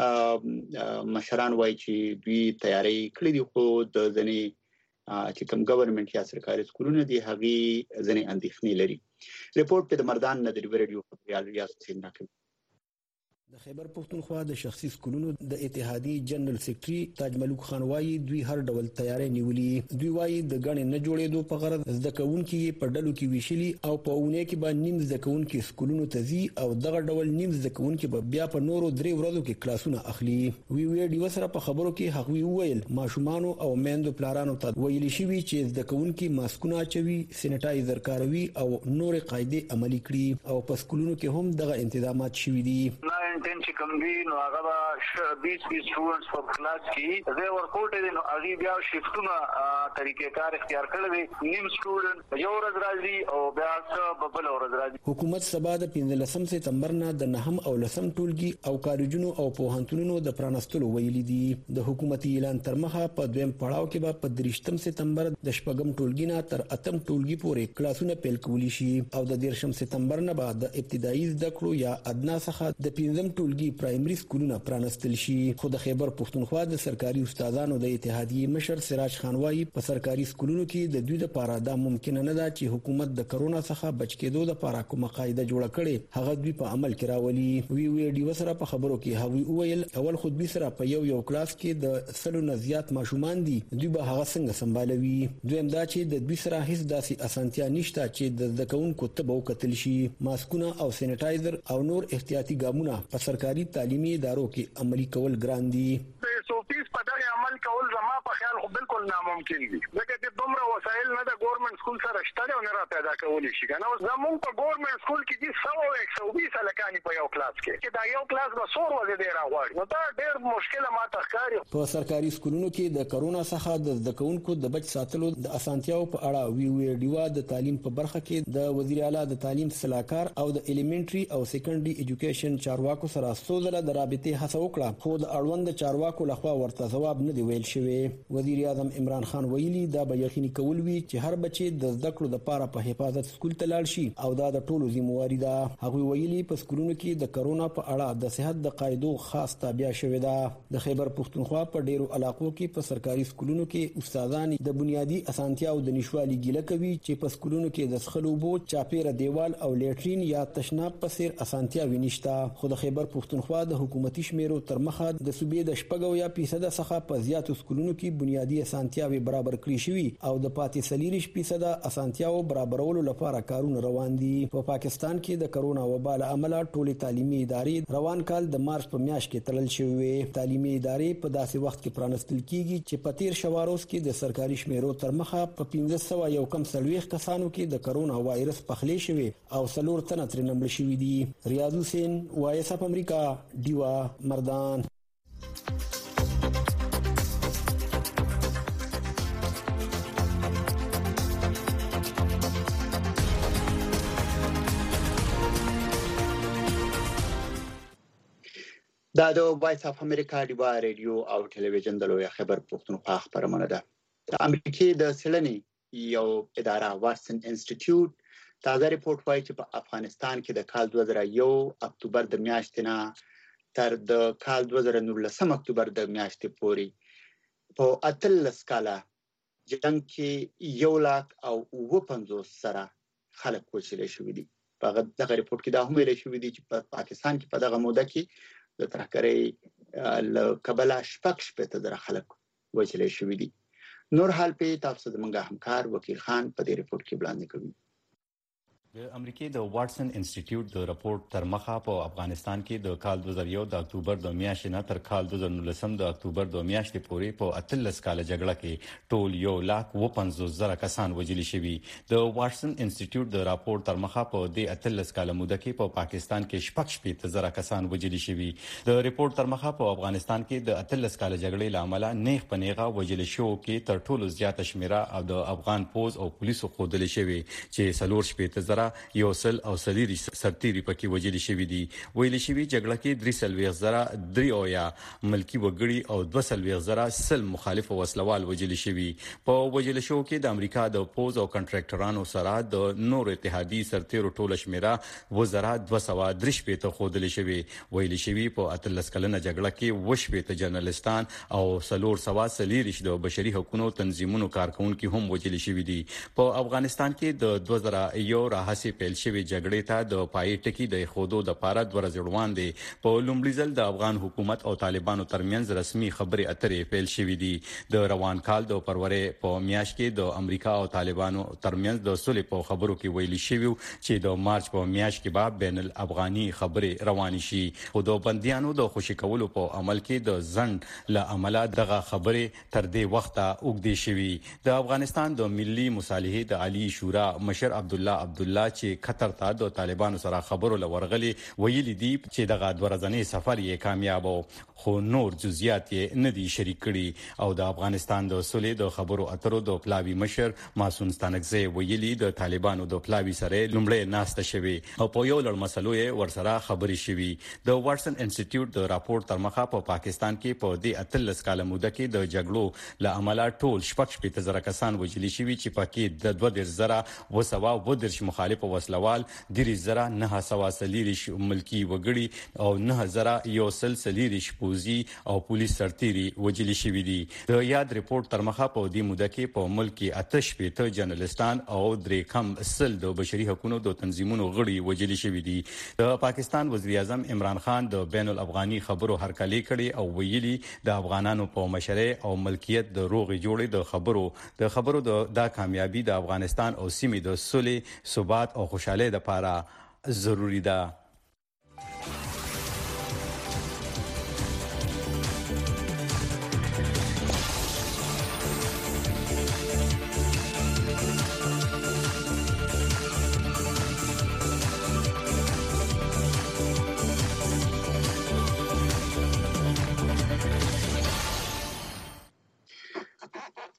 مشران وایي چې دوی تیاری کړې دي، خو د ځنې چې کوم ګورنمنت یا سرکاري سکولونه دي هغه ځنې اندېښنې لري. ریپورت په مردان نه د ریډیو خبريال ریاض حسین ناکم. د خیبر پښتونخوا د شخصي سکولونو د اتحادیې جنرال سیکریټري تاج ملک خان وایي دوی هر ډول تیاری نیولې. دوی وایي د غړي نه جوړېدو په غرض زده کوونکي په ډلو کې ویشلي او په اونۍ کې به نیم زده کوونکي سکولونو ته ځي او دغه ډول نیم زده کوونکي به بیا په نورو درې ورځو کې کلاسونه اخلي. وی وی ډیو سره په خبرو کې هغوی وویل ماشومان او میندو پلارانو ته ویل شوی چې زده کوونکي ماسکونه اچوي، سینټایزر کاروي او نور قاعده عملي کړي او په سکولونو کې هم دغه تنظیمات شوي دي. چې کوم دی نو هغه به بیس بیس سټوډنټس په کلاس کې زه ورکوټ دي نو هغه بیا شیفټونه طریقې کار اختیار کړل، نیم سټوډنټ یو ورځ راځي او بیا څه بل ورځ راځي. حکومت سبا د پنځلسم سپتمبر نه د نهم او لسم ټولګي او کالجونو او پوهنتونونو د پرانستلو ویلي دي. د حکومتي اعلان تر مخه په دویم پړاو کې به په درشتم سپتمبر د شپږم ټولګي نه تر اتم ټولګي پورې کلاسونه پیل کولی شي او د دیرشم سپتمبر نه بعد د ابتدایي زده کړو یا ادنا څخه د پنځم ټولګي پرایمري سکولونه پرانستل شي. خو د خیبر پښتونخوا د سرکاري استادانو د اتحادیې مشر سراج خان وایي په سرکاري سکولونو کې د دوی لپاره دا ممکن نه ده چې حکومت د کرونا څخه بچ کېدو لپاره کومه قاعده جوړه کړي هغه دوی په عمل کې راولي. وی وی ډیو سره په خبرو کې هغوی وویل اول خود به سره په یو یو کلاس کې د سلو نه زیات ماشومان دي، دوی به هغه څنګه سمبالوي. دویم دا چې د دوی سره هیڅ داسې اسانتیا نشته چې د زده کوونکو ته به وکتل شي. ماسکونه او سینټایزر او نور احتیاطي ګامونه په سرکاري تعلیمي ادارو کې عملي کول ګران دي. پیسو پیس په دغه عمل کول زما په خیال خو بالکل ناممکن دي ځکه چې دومره وسایل نه د ګورنمنت سکول سره شته او نه را پیدا کولی شي کنه زموږ په ګورنمنت سکول کې دي سو او یک سو بیس الکانی په یو کلاس کې چې دا یو کلاس به څور ورځې دی راغواړي نو دا ډېر مشکله ماته ښکاري. په سرکاري سکولونو کې د کرونا څخه د زده کوونکو د بچ ساتلو د اسانتیاو په اړه وی وی ډیوا د تعلیم په برخه کې د وزیر اعلی د تعلیم صلاحکار او د الیمنټري او سیکنډري ایجوکیشن چارواکو سره سوزله د رابطې هڅه وکړه خو د اړوند چارواکو لخوا ورته جواب نه دی ویل شوی. وزیر اعظم عمران خان ویلي دا به یقیني کول وی چې هر بچی د زده کړو لپاره په حفاظت سکول ته لاړ شي او دا د ټولو ذمہواری ده. هغه ویلي په سکولونو کې د کرونا په اړه د صحت د قاعدو خاص تابع شوی ده. د خیبر پښتونخوا په ډیرو علاقو کې په سرکاري سکولونو کې استادان د بنیادی اسانتیاو د نشوالي ګیله کوي چې په سکولونو کې د څښلو اوبو چاپیره دیوال او لیټرین یا تشناب په څیر اسانتیاوي نشته. خو د خیبر پښتونخوا د حکومتي شمیرو تر مخه د صوبې د شپږو یا فیصد څخه په زیاتو سکولونو کې بنیادی اسانتیاوي برابر کړی شوی او د پاتې سلیریش فیصد اسانتیاو برابرولو لپاره کارونه روان دي. په پاکستان کې د کرونا وبا له امله ټولې تعلیمي ادارې روان کال د مارچ په میاشت کې تړل شوې. تعلیمي ادارې په داسې وخت کې پرانستل کیږي چې په تیر شواروز کې د سرکاري شمیرو تر مخه په پنځه سوه یو کم څلوېښت کسانو کې د کرونا وایرس پخلی شوی او څلور تنه ترې نمړ شوي دي. ریاض حسین وایس اپ امریکا ډیوا مردان. دا د وایس اف امریکا ډیوا ریډیو او ټلویزیون د لوی خبر پښتونخوا خبرونه ده. د امریکای د سلنې یو اداره واتسن انسټیټیوټ تازه ریپورت وايي چې په افغانستان کې د کال دوه زره یو اکتوبر د میاشتې نه تر د کال دوه زره نولسم اکتوبر د میاشتې پورې په اتلس کاله جنگ کې یو لاک او اوه پنځوس سره خلک وژل شوي دي. په دغه ریپورت کې دا هم ویل شوي دي چې په پاکستان کې په دغه موده کې د ترهګرۍ له کبله شپږ شپېته زره خلک وژل شوي دي. نور حال په تاسو د منګه همکار وکیل خان په دې ریپورت کې وړاندې کوي. د امریکای د واټسن انسټیټیوټ د راپورټ تر مخه په افغانستان کې د کال دوه زره یو د اکتوبر د میاشتې نه تر کال دوه زره نولسم د اکتوبر د میاشتې پورې په اتلس کاله جګړه کې ټول یو لاک و پنځوس زره کسان وژل شوي. د واټسن انسټیټیوټ د راپورټ تر مخه په دې اتلس کاله موده کې په پاکستان کې شپږ شپېته زره کسان وژل شوي. د ریپورت تر مخه په افغانستان کې د اتلس کاله جګړې له امله نیغ په نیغه وژل شوو کې تر ټولو زیاته شمیره او د افغان پوز او پولیسو ښودل شوي چې څلور شپېته زره یو سل او سلیری سرتیری پکې وژل شوي دي. ویل شوي جګړه کې درې څلوېښت زره درې اویا ملکی وګړي او دوه څلوېښت زره سل مخالف وسلوال وژل شوي. په وژل شو کې د امریکا د پوز او کنټراکټرانو سره د نور اتحادي سرتیرو ټوله شمیره وزره دوه سوه درې شپېته ښودل شوي. ویل شوي په اتلس کلنه جګړه کې اووه شپېته جرنالستان او څلور سوه څلېرویشت د بشري حقوقو تنظیمونو کارکونکي هم وژل شوي دي. په افغانستان کې د دوه زره یو راهیسې پیل شوی جګړې ته د پای ټکی د خودو د پاره د ورځ وړاندې په لومړي ځل د افغان حکومت او طالبانو ترمنځ رسمي خبرې اترې پیل شوې دي. د روان کال د فروری په میاشت کې د امریکا او طالبانو ترمنځ د صلح په خبرو کې ویل شوی چې د مارچ په میاشت کې به بین الافغاني خبرې روان شي. خو د بنديانو د خوشی کولو په عمل کې د ځند له عمله دغه خبرې تر دې وخته اوږدې شوي. د افغانستان د ملي مصالحې د عالی شورا مشر عبد الله عبد الله چې قطر ته د طالبانو سره خبرو لورغلي ویلي دي چې دغه دوه ورځنی سفر یې کامیاب خو نور جزئیات یې نه دي شریک کړي. او د افغانستان د صلح د خبرو اترو د پلاوی مشر ماسون ستانکزی ویلي د طالبانو د پلاوی سره لومړی ناسته شوی او په یو لړ مسلو یې ورسره خبرې شوي. د واټسن انسټیټیوټ د راپورټ تر مخه په پاکستان کې په دې اتلس کاله موده کې د جګړو له امله ټول شپږ شپېته زره کسان وژل شوي چې پکې د دوه دېرش زره اوه سوه اووه دېرش مخالف وسلوال درې زره نه سوه څلېرویشت ملکي وګړي او نه زره یو سل څلېرویشت پوځي او پولیس سرتیري وژل شوي دي. د یاد ریپورت تر مخه په دې موده کې په ملک کې اته شپېته جرنالستان او درې کم سل د بشري حقوقو د تنظیمونو غړي وژل شوي دي. د پاکستان وزیر اعظم عمران خان د بین الافغاني خبرو هرکلی کړي او ویلي د افغانانو په مشرۍ او ملکیت د روغې جوړې د خبرو د خبرو د دا کامیابی د افغانستان او سیمې د صلح ثبات او خوشحالۍ لپاره ضروری ده.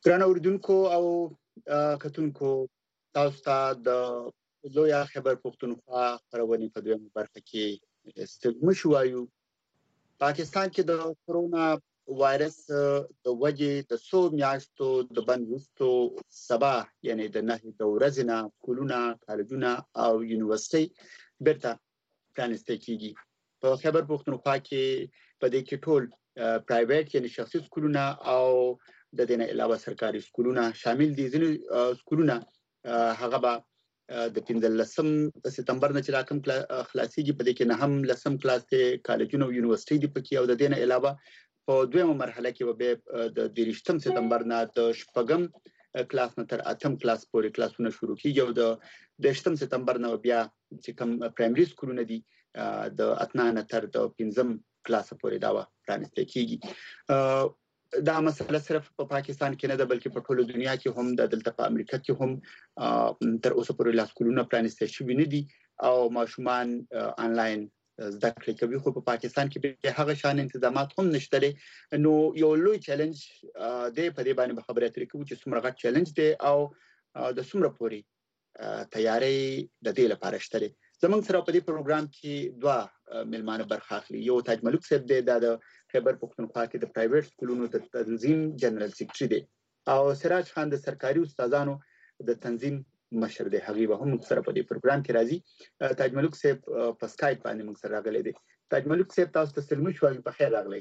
ګرانو اوریدونکو او کتونکو تاسو ته د لویا خبر پښتونخوا خبرونه په دویمه برخه کې استګم شوایو. پاکستان کې د کورونا وایرس د وجې د څو میاشتو د بند وروسته سبا یعنی د نه د ورځې نه سکولونه، کالجونه او یونیورسيټي بیرته پرانیستل کیږي. په خبر پښتونخوا کې په دې کې ټول پرایویټ یعنی شخصي سکولونه او د دې نه علاوه سرکاري سکولونه شامل دي. ځینې سکولونه هغه به د پنځلسم سپتمبر نه چې راکم خلاصيږي، په دې کې نه هم لسم کلاس ته کالجونه او یونیورسيټي دي پکې، او د دې نه علاوه په دویمه مرحله کې به د دریشتم سپتمبر نه د شپږم کلاس نه تر اتم کلاس پورې کلاسونه شروع کیږي، او د دشتم سپتمبر نه بیا چې کوم پرایمري سکولونه دي د اتنا نه تر د پنځم کلاس پورې دا پرانیستل کیږي. دا مسله صرف په پاکستان کې نه ده بلکې په ټوله دنیا کې هم د دلته په امریکا کې هم تر اوسه پورې لاس کولونه پرانیستل شوي نه دي او ماشومان آنلاین زده کړې کوي. خو په پاکستان کې به هغه شان تنظیمات هم نشته. نو یو لوی چیلنج دی، په دې باندې خبرې اترې کوو چې څومره غټ چیلنج دی او د څومره پورې تیاری د دې لپاره شته. زمونږ سره په دې پروګرام کې دوه ملمانه برخه اخلي. یو تاج ملک صاحب دی، د خیبر پختونخوا کې د پرایویټ سکولونو د تنظیم جنرال سیکریټری دی، او سراج خان د سرکاري استادانو د تنظیم مشر دی. هغه به هم سره په دې پروګرام کې راځي. تاج ملک صاحب په سکایپ باندې موږ سره راغلی دی. تاج ملک صاحب تاسو ته سلام شو، په خیر راغلی.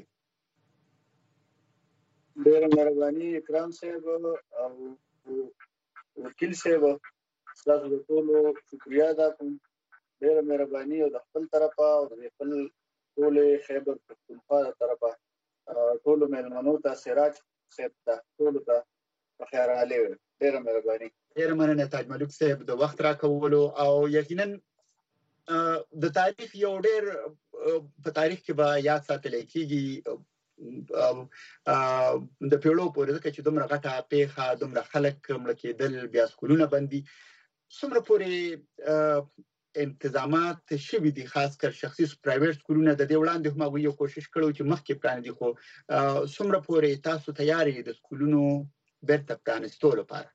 ډېر مهرباني اکرام صاحب او وکیل صاحب، تاسو ته ټول شکریا ادا کوم. ډېر مهرباني او د خپل طرفه او د خپل ټول خیبر پختونخوا طرفه ټول مېلمنو ته سراج صاحب ته ټول ته په خیر راغلی. ډېر مهرباني. ډېر مننه تاج ملک صاحب د وخت راکولو، او یقینا د تاریخ یو ډېر په تاریخ کې به یاد ساتل کېږي د پیړو پورې، ځکه چې دومره غټه پیښه، دومره خلک مړه کېدل، بیا سکولونه بندي، څومره پورې انتظامات شوي دي، خاص کر شخصي پرایویټ سکولونه. د دې وړاندې هم هغوی یو کوشش کړی چې مخکې پرانیدي، خو څومره پورې تاسو تیار یې د سکولونو بیرته پرانیستو لپاره؟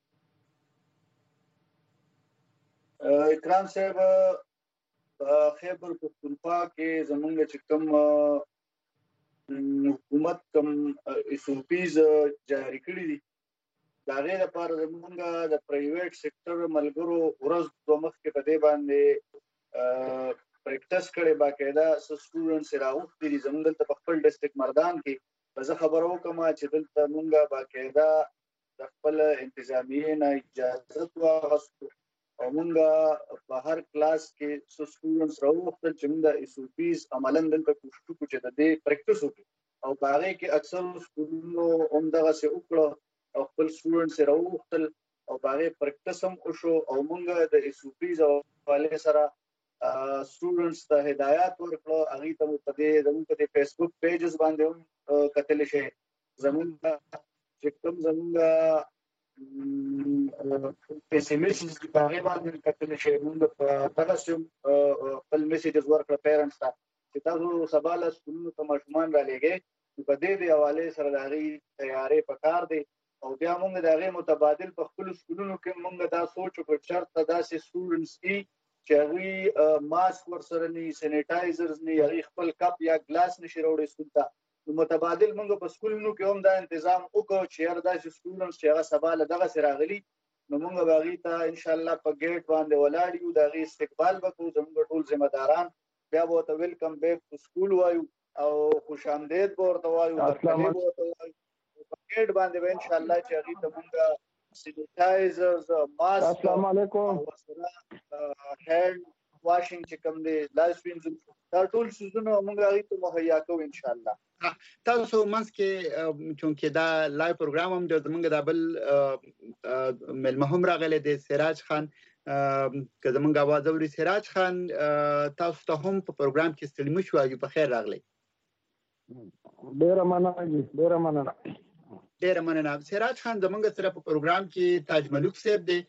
اکرام صاحب، په خیبر پختونخوا کې زمونږ چې کوم حکومت کوم ایس او پیز جاری کړي دي، د هغې لپاره زمونږ د پرایویټ سیکټر ملګرو ورځ دوه مخکې په دې باندې پریکټس کړی، باقاعده څه سټوډنټس یې راغوښتي دي. زمونږ دلته په خپل ډسټرکټ مردان کې به زه خبره وکړم چې دلته مونږ باقاعده د خپل انتظامیې نه اجازت واخیستو او مونږ په هر کلاس کې څه سټوډنټس راوغوښتل چې مونږ د ایس او پیز عملاً دلته کوشش وکړو چې د دې پریکټس وکړو، او په هغې کې اکثر سکولونو همدغسې وکړه او خپل سټوډنټس یې راوغوښتل او په هغې پریکټس هم وشو، او مونږ د ایس او پیز او حوالې سره سټوډنټس ته هدایات ورکړه. هغوی ته مو په دې زموږ په دې فیسبوک پیجز باندې هم کتلی شئ. زموږ چې کوم زموږ ایس ایم ایسز دي په هغې باندې کتلی شئ. مونږ په دغسې هم خپل میسیجز ورکړه پیرنټس ته چې تاسو سبا له سکولونو ته ماشومان رالېږئ. په دې د حوالې سره د هغې تیاری پکار دی، او بیا مونږ د هغې متبادل په خپلو سکولونو کې مونږ دا سوچ وکړو چې چېرته داسې سټوډنټس دي چې هغوی ماسک ورسره نه وي، سینیټایزرز نه وي، هغوی خپل کپ یا ګلاس نشي راوړی سکول ته. نو متبادل مونږ په سکولونو کې هم دا تنظیم وکړو چې یاره داسې سټوډنټس چې هغه سبا له دغسې راغلي، نو مونږ به هغوی ته انشاءالله په ګیټ باندې ولاړ یو، د هغوی استقبال به کوو. زمونږ ټول ذمه داران بیا به ورته ویلکم بیک ټو سکول وایو او خوش آمدید به ورته وایو، هرکلی به ورته وایو. په ګیټ باندې به انشاءالله چې هغوی ته مونږ سینیټایزرز، ماسک او ورسره هینډ واشنګ چې کوم دی، لاس وینځل، دا ټول څیزونه مونږ هغوی ته مهیا کوو انشاءالله. تاسو منځ کې چونکې دا لایو پروګرام هم د زمونږ دا بل مېلمه هم راغلی دی، سراج خان، که زمونږ اواز اوري. سراج خان، تاسو ته هم په پروګرام کې ستړي مه شوئ، په خیر راغلی. ډېره مننه جي، ډېره مننه. ډېره مننه. سراج خان زمونږ سره په پروګرام کې تاج ملک صاحب دی،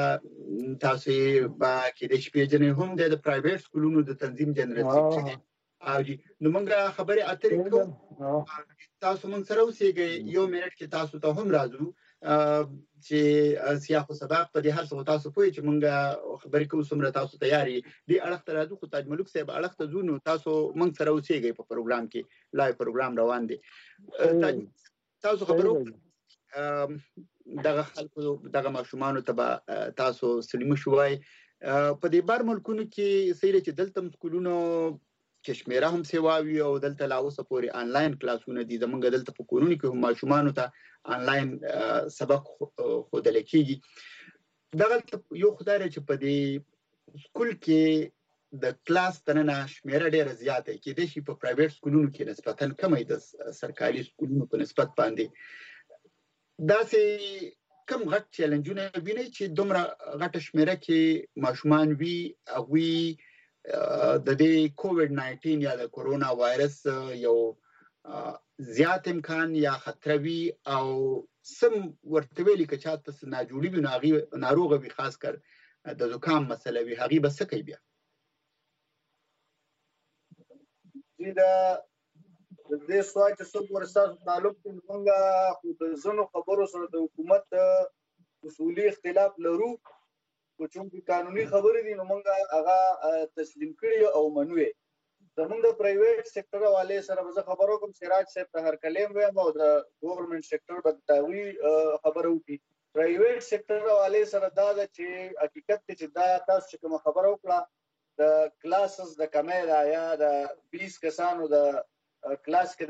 تاسو یې به کېدای شي پېژنئ، هم د پرایویټ سکولونو د تنظیم جنرال سیکرټري دی. او جی نو موږ خبرې اترې کوو تاسو موږ سره اوسېږئ یو منټ کې تاسو ته هم راځو چې سیاق او سباق په دې هر څه تاسو پوهی چې موږ خبرې کوو څومره تاسو تیاری دي اړخ ته راځو خو تاج ملک صاحب اړخ ته ځو نو تاسو موږ سره اوسېږئ په پروګرام کې لایو پروګرام روان دي تاسو خبرو دغه خلکو دغه ماشومان ته تاسو سلیم شوای په دې بار ملکونو کې سیره چې دلته سکولونو کشمیره هم سیواوي او دلته لا اوسه پورې انلاین کلاسونه دي زمونږ دلته په کورونو کې هم ماشومان ته انلاین سبق ښودل کیږي دغه یو خدای چې په دې سکول کې د کلاس دننه شمیره ډیره زیاته کېدای شي په پرایویټ سکولونو کې نسبتا کمه د سرکاري سکولونو په نسبت باندې داسې کم غټ چیلنجونه ویني چې دومره غټه شمیره کې ماشومان وي هغوی د دې کووډ ناینټین یا د کورونا وایرس یو زیات امکان یا خطر وي او سم ورته ویلي که چاته څه ناجوړي وي نو هغې ناروغه وي خاص کر د زکام مسله وي هغې به څه کوي بیا جی دا د دې سوال چې څوک ورساسو تعلق دی موږ خو د ځینو خبرو سره د حکومت اصولي اختلاف لرو خو چونکې قانوني خبرې دي نو موږ هغه تسلیم کړي او منو یې زموږ د پرایویټ سیکټر حوالې سره به زه خبرو کوم سراج صاحب ته هرکلی ویم او د ګورنمنټ سیکټر به د هغوی خبره وکړي پرایویټ سیکټر حوالې سره دا ده چې حقیقت دی چې دا تاسو چې کومه خبره وکړه د کلاسز د کمی ده یا د بیس کسانو د کلاس کې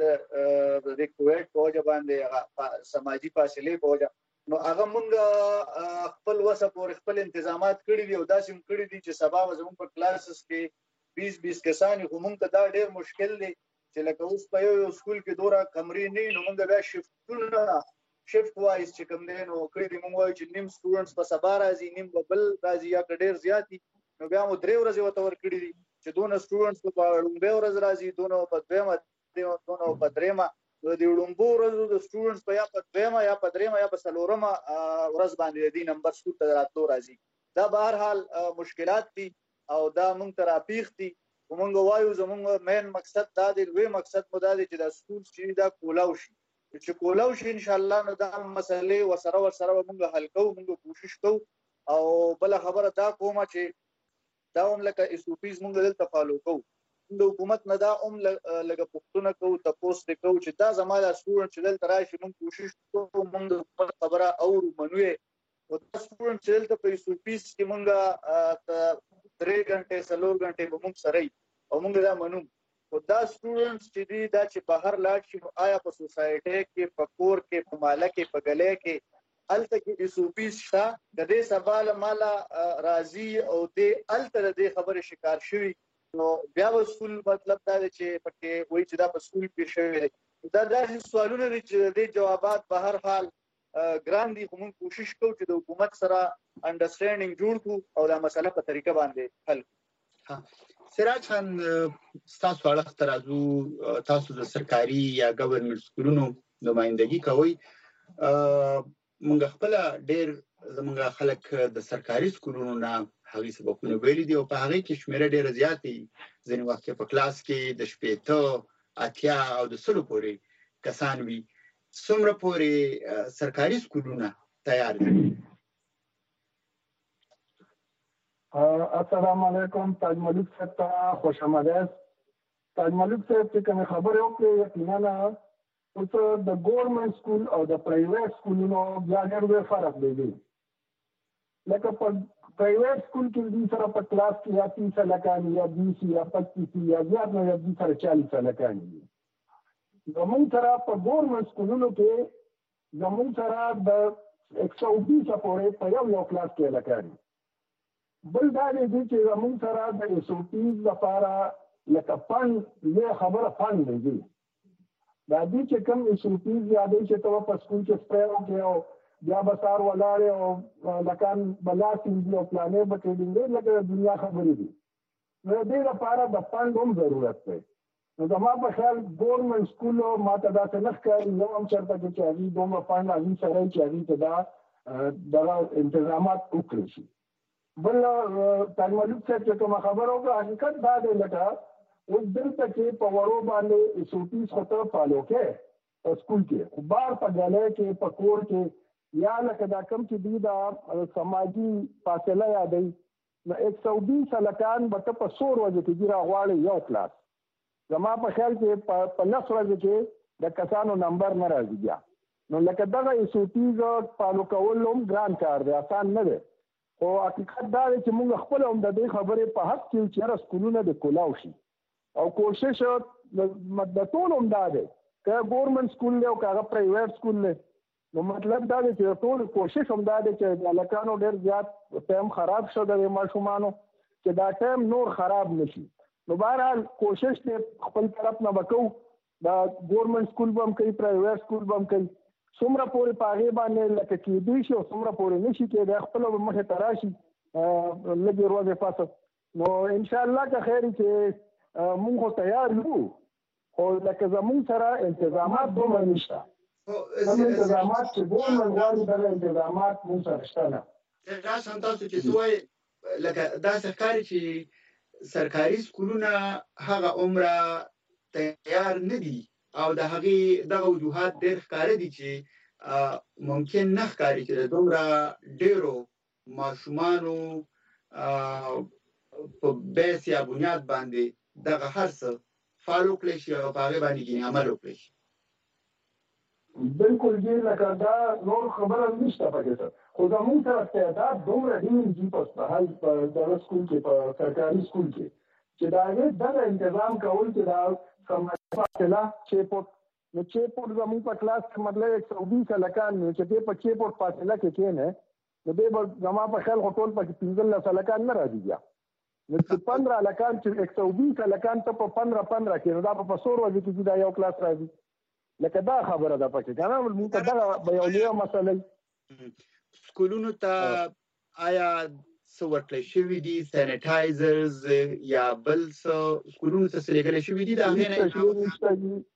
د کووډ په وجه باندې سماجي فاصلې په وجه نو هغه مونږ خپل وسه پورې خپل انتظامات کړي دي او داسې هم کړي دي چې سبا به زموږ په کلاسز کې بیس بیس کسان خو مونږ ته دا ډېر مشکل دی چې لکه اوس په یو سکول کې دوره کمرې نه نو مونږ بیا شفټونه شفټ وایز چې کوم دی نو کړي دي مونږ وایو چې نیم سټوډنټس په سبا راځي نیم به بل راځي یا که ډېر زیات دي نو بیا مو درې ورځې ورته ورکړي دي چې دونه سټوډنټس په لومبۍ ورځ راځي دونه په دویمه دونه په درېیمه د دې لومبو ورځو د سټوډنټس په یا په دویمه یا په درېیمه یا په څلورمه ورځ باندې د دې نمبر سکول ته راتلو راځي دا به هر حال مشکلات دي او دا مونږ ته راپېښ دي خو مونږ وایو زمونږ مین مقصد دا دی لوی مقصد مو دا دی چې دا سکول چې دا کولاو شي چې کولاو شي انشاءالله نو دا مسلې ورسره ورسره به مونږ حل کوو مونږ کوشش کوو او بله خبره دا کومه چې دا هم لکه اس او پیز مونږ دلته فالو کوو د حکومت نه دا هم لږه پوښتنه کوو تپوس ترې کوو چې دا زما دا سټوډنټ چې دلته راشي مونږ کوشش کوو مونږ د حکومت خبره اورو منو یې او دا سټوډنټ چې دلته په اس او پیز کې مونږ درې غنټې څلور غنټې به مونږ سره او مونږ دا منو خو دا سټوډنټس چې دي دا چې بهر لاړ شي نو آیا په سوسایټۍ کې په کور کې په ماله کې په ګلۍ کې هلته کې اس او پیز شته د دې سبا له ماله راځي او دې هلته د دې خبرې شکار شوي نو بیا به سکول مطلب دا دی چې پکې وایي چې دا په سکول کې شوی دی دا داسې سوالونه دي چې د دې جوابات په هر حال ګران دي خو موږ کوشش کوو چې د حکومت سره انډرسټینډینګ جوړ کړو او دا مسله په طریقه باندې حل کړو سراج خان ستاسو اړخ ته راځو تاسو د سرکاري یا ګورنمنټ سکولونو نمایندګي کوئ موږ خپله ډېر زموږ خلک د سرکاري سکولونو نه هغوی سبقونه ویلي دي او په هغې کې شمېره ډېره زیاته وي ځینې وخت په کلاس کې د شپېته اتیا او د سلو پورې کسان وي څومره پورې سرکاري سکولونه تیار دي السلام علیکم تاج ملک صاحب ته خوش آمدید تاج ملک صاحب چې کومې خبرې وکړې یقینا اوس د ګورنمنټ سکول او د پرایویټ سکولونو بیا ډېر لوی فرق دی لکه په پرایویټ سکول کې دوی سره په کلاس کې یا تیس هلکان یا بیس یا پچیس یا زیات نه یا دوی سره چالیس هلکان دي زموږ سره په ګورنمنټ سکولونو کې زموږ سره د ایک سو بیسه پورې په یو یو کلاس کې هلکان دي بل دا دی چې زموږ سره د اس او پیز لپاره لکه فنډ لویه خبره فنډ دی دا دی چې کوم اس او پیز یا دی چې ته په سکول کې سپری وکړې او بیا به سهار ولاړې او لکان به لاسې دي او پلانې به ټرېډینګ لکه د دنیا خبرې دي نو د دې لپاره د فنډ هم ضرورت دی نو زما په خیال ګورنمنټ سکولو ما ته داسې نه ښکاري یو هم چېرته کې چې هغوی دومره فنډ هغوی سره وي چې هغوی ته دا دغه انتظامات وکړی شي بل تاج ملک صاحب چې کومه خبره وکړه حقیقت دا دی لکه اوس دلته کې په وړو باندې ایس او پیز خو ته فالو کې په سکول کې خو بار په ګاله کې په کور کې یا لکه دا کم چې دوی دا سماجي فاصله یادوي نو ایک سو بیس هلکان به ته په څو ورځو کې دي راغواړي یو کلاس زما په خیال کې په لس ورځو کې د کسانو نمبر نه راځي بیا نو لکه دغه ایس او پیز فالو کول هم ګران کار دی آسان نه دی خو حقیقت دا دی چې موږ خپل هم د دې خبرې په حق کې چې هر سکولونه د کولاو شي او کوشش د ټول هم دا دی که ګورنمنت سکول دی او که هغه پرایویټ سکول دی نو مطلب دا دی چې ټول کوشش هم دا دی چې د هلکانو ډېر زیات ټایم خراب شو د ماشومانو چې دا ټایم نور خراب نشي نو بهرحال کوشش دې خپل طرف نه وکړو دا ګورنمنت سکول به هم کوي پرایویټ سکول به هم کوي څومره پورې په هغې باندې لکه کېدی شي او څومره پورې نه شي کېدی خپله به مخې ته راشي لږې ورځې پسه نو انشاءالله که خیر چې مونږ خو تیار یو خو لکه زمونږ سره انتظامات دومره نشته کوم انتظامات چې ګورنمنټ غواړي دغه انتظامات مونږ سره شته نه راشم تاسو چې څه وایي لکه داسې ښکاري چې سرکاري سکولونه هغه عمره تیار نه دي او د هغې دغه وجوهات ډېر ښکاره دي چې ممکن نه ښکاري چې د دومره ډېرو ماشومانو په بیس یا بنیاد باندې دغه هر څه فعال وکړی شي او په هغې باندې ګینې عمل وکړی شي بالکل جی لکه دا نور خبره نشته پکې څه خو زموږ سره تعداد دومره ډېر دي په هر په دغه سکول کې په سرکاري سکول کې چې د هغې دغه انتظام کول چې دا سماجي فاصله چھ فٹ نو چھ فٹ زموږ په کلاس کې مطلب ایک سو بیس هلکان نو چې دی په چھ فٹ فاصله کې کښېنی نو دی به زما په خیال خو ټول پکې پنځلس هلکان نه راځي بیا نو چې پندره هلکان چې ایک سو بیس هلکان ته په پندره پندره کې نو دا په څو ورځو کې چې دا یو کلاس راځي لکه دا خبره ده پکې که نه موږ ته دغه به یو لویه مسله سکولونو ته آیا څه ورکړی شوي دي سینیټایزرز یا بل څه سکولونو ته څه لېږلی شوي دي د هغې نه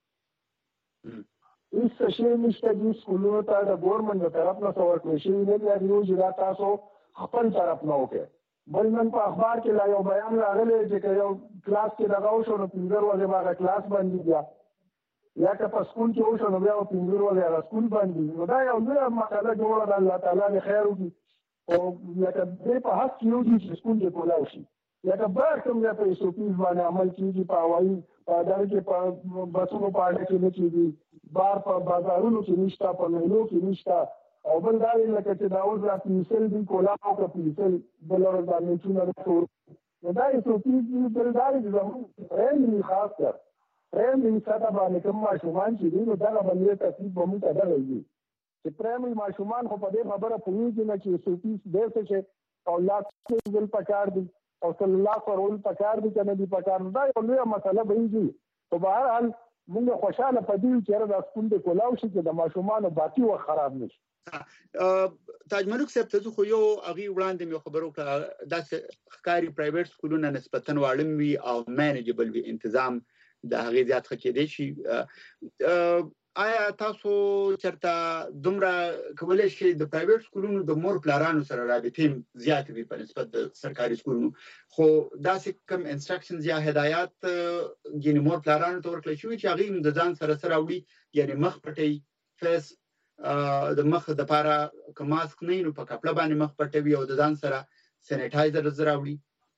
هیڅ شی نشته دي سکولونو ته د ګورنمنټ د طرف نه څه ورکړی شوي نه دي هغې چې دا تاسو خپل طرف نه وکړئ بل نن په اخبار کې لا یو بیان راغلی چې که یو کلاس کې دغه وشو نو پنځه ورځې به هغه کلاس بندي بیا یا که په سکول کې وشو نو بیا به پنځه ورځې هغه سکول بندي نو دا یو لویه مسله جوړه ده الله تعالی دې خیر وکړي او لکه دې په حق کې یو دي چې سکول کې کولاو شي لکه بهر کوم ځای په ایس او پیز باندې عمل کېږي په هوایي په اداره کې په بسونو په اډه کې نه کېږي بهر په بازارونو کې نشته په میلو کې نشته او بل دا دی لکه چې دا اوس را پیسل دي کولاو که پیسل بله ورځ دا میچونه رسول نو دا ایس او پیز دي بل دا دی چې زموږ پرایمري خاص کر پرایمري سطح باندې کوم ماشومان چې دي نو دغه باندې تکلیف به موږ ته دغه وي چې پرایمري ماشومان خو په دې خبره پوهېږي نه چې ایس او پیز ډېر څه شی او لاس ول پکار دي او صلی الله فرول پکار دي که نه دي پکار دا یو لویه مسله بهیږي خو بهرحال موږ خوشحاله په دې چې هره دا سکول د کولاو شي چې د ماشومانو باقي وخت خراب نه شي تاج ملک صاحب ته خو یو هغې وړاندې مې خبره وکړه داسې ښکاري پرایویټ سکولونه نسبتا واړه وي او مینیجبل وي انتظام د هغې زیات ښه کېدی شي آیا تاسو چېرته دومره کولی شئ د پرایویټ سکولونو د مور پلارانو سره رابطې زیاتې وي په نسبت د سرکاري سکولونو خو داسې کوم انسټرکشنز یا هدایات ګینې مور پلارانو ته ورکړل شوي چې هغې د ځان سره څه راوړي یعنې مخ پټوي فیس د مخ دپاره که ماسک نه وي نو په کپړه باندې مخ پټوي او د ځان سره سینیټایزر راوړي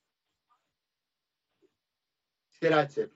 سراج صاحب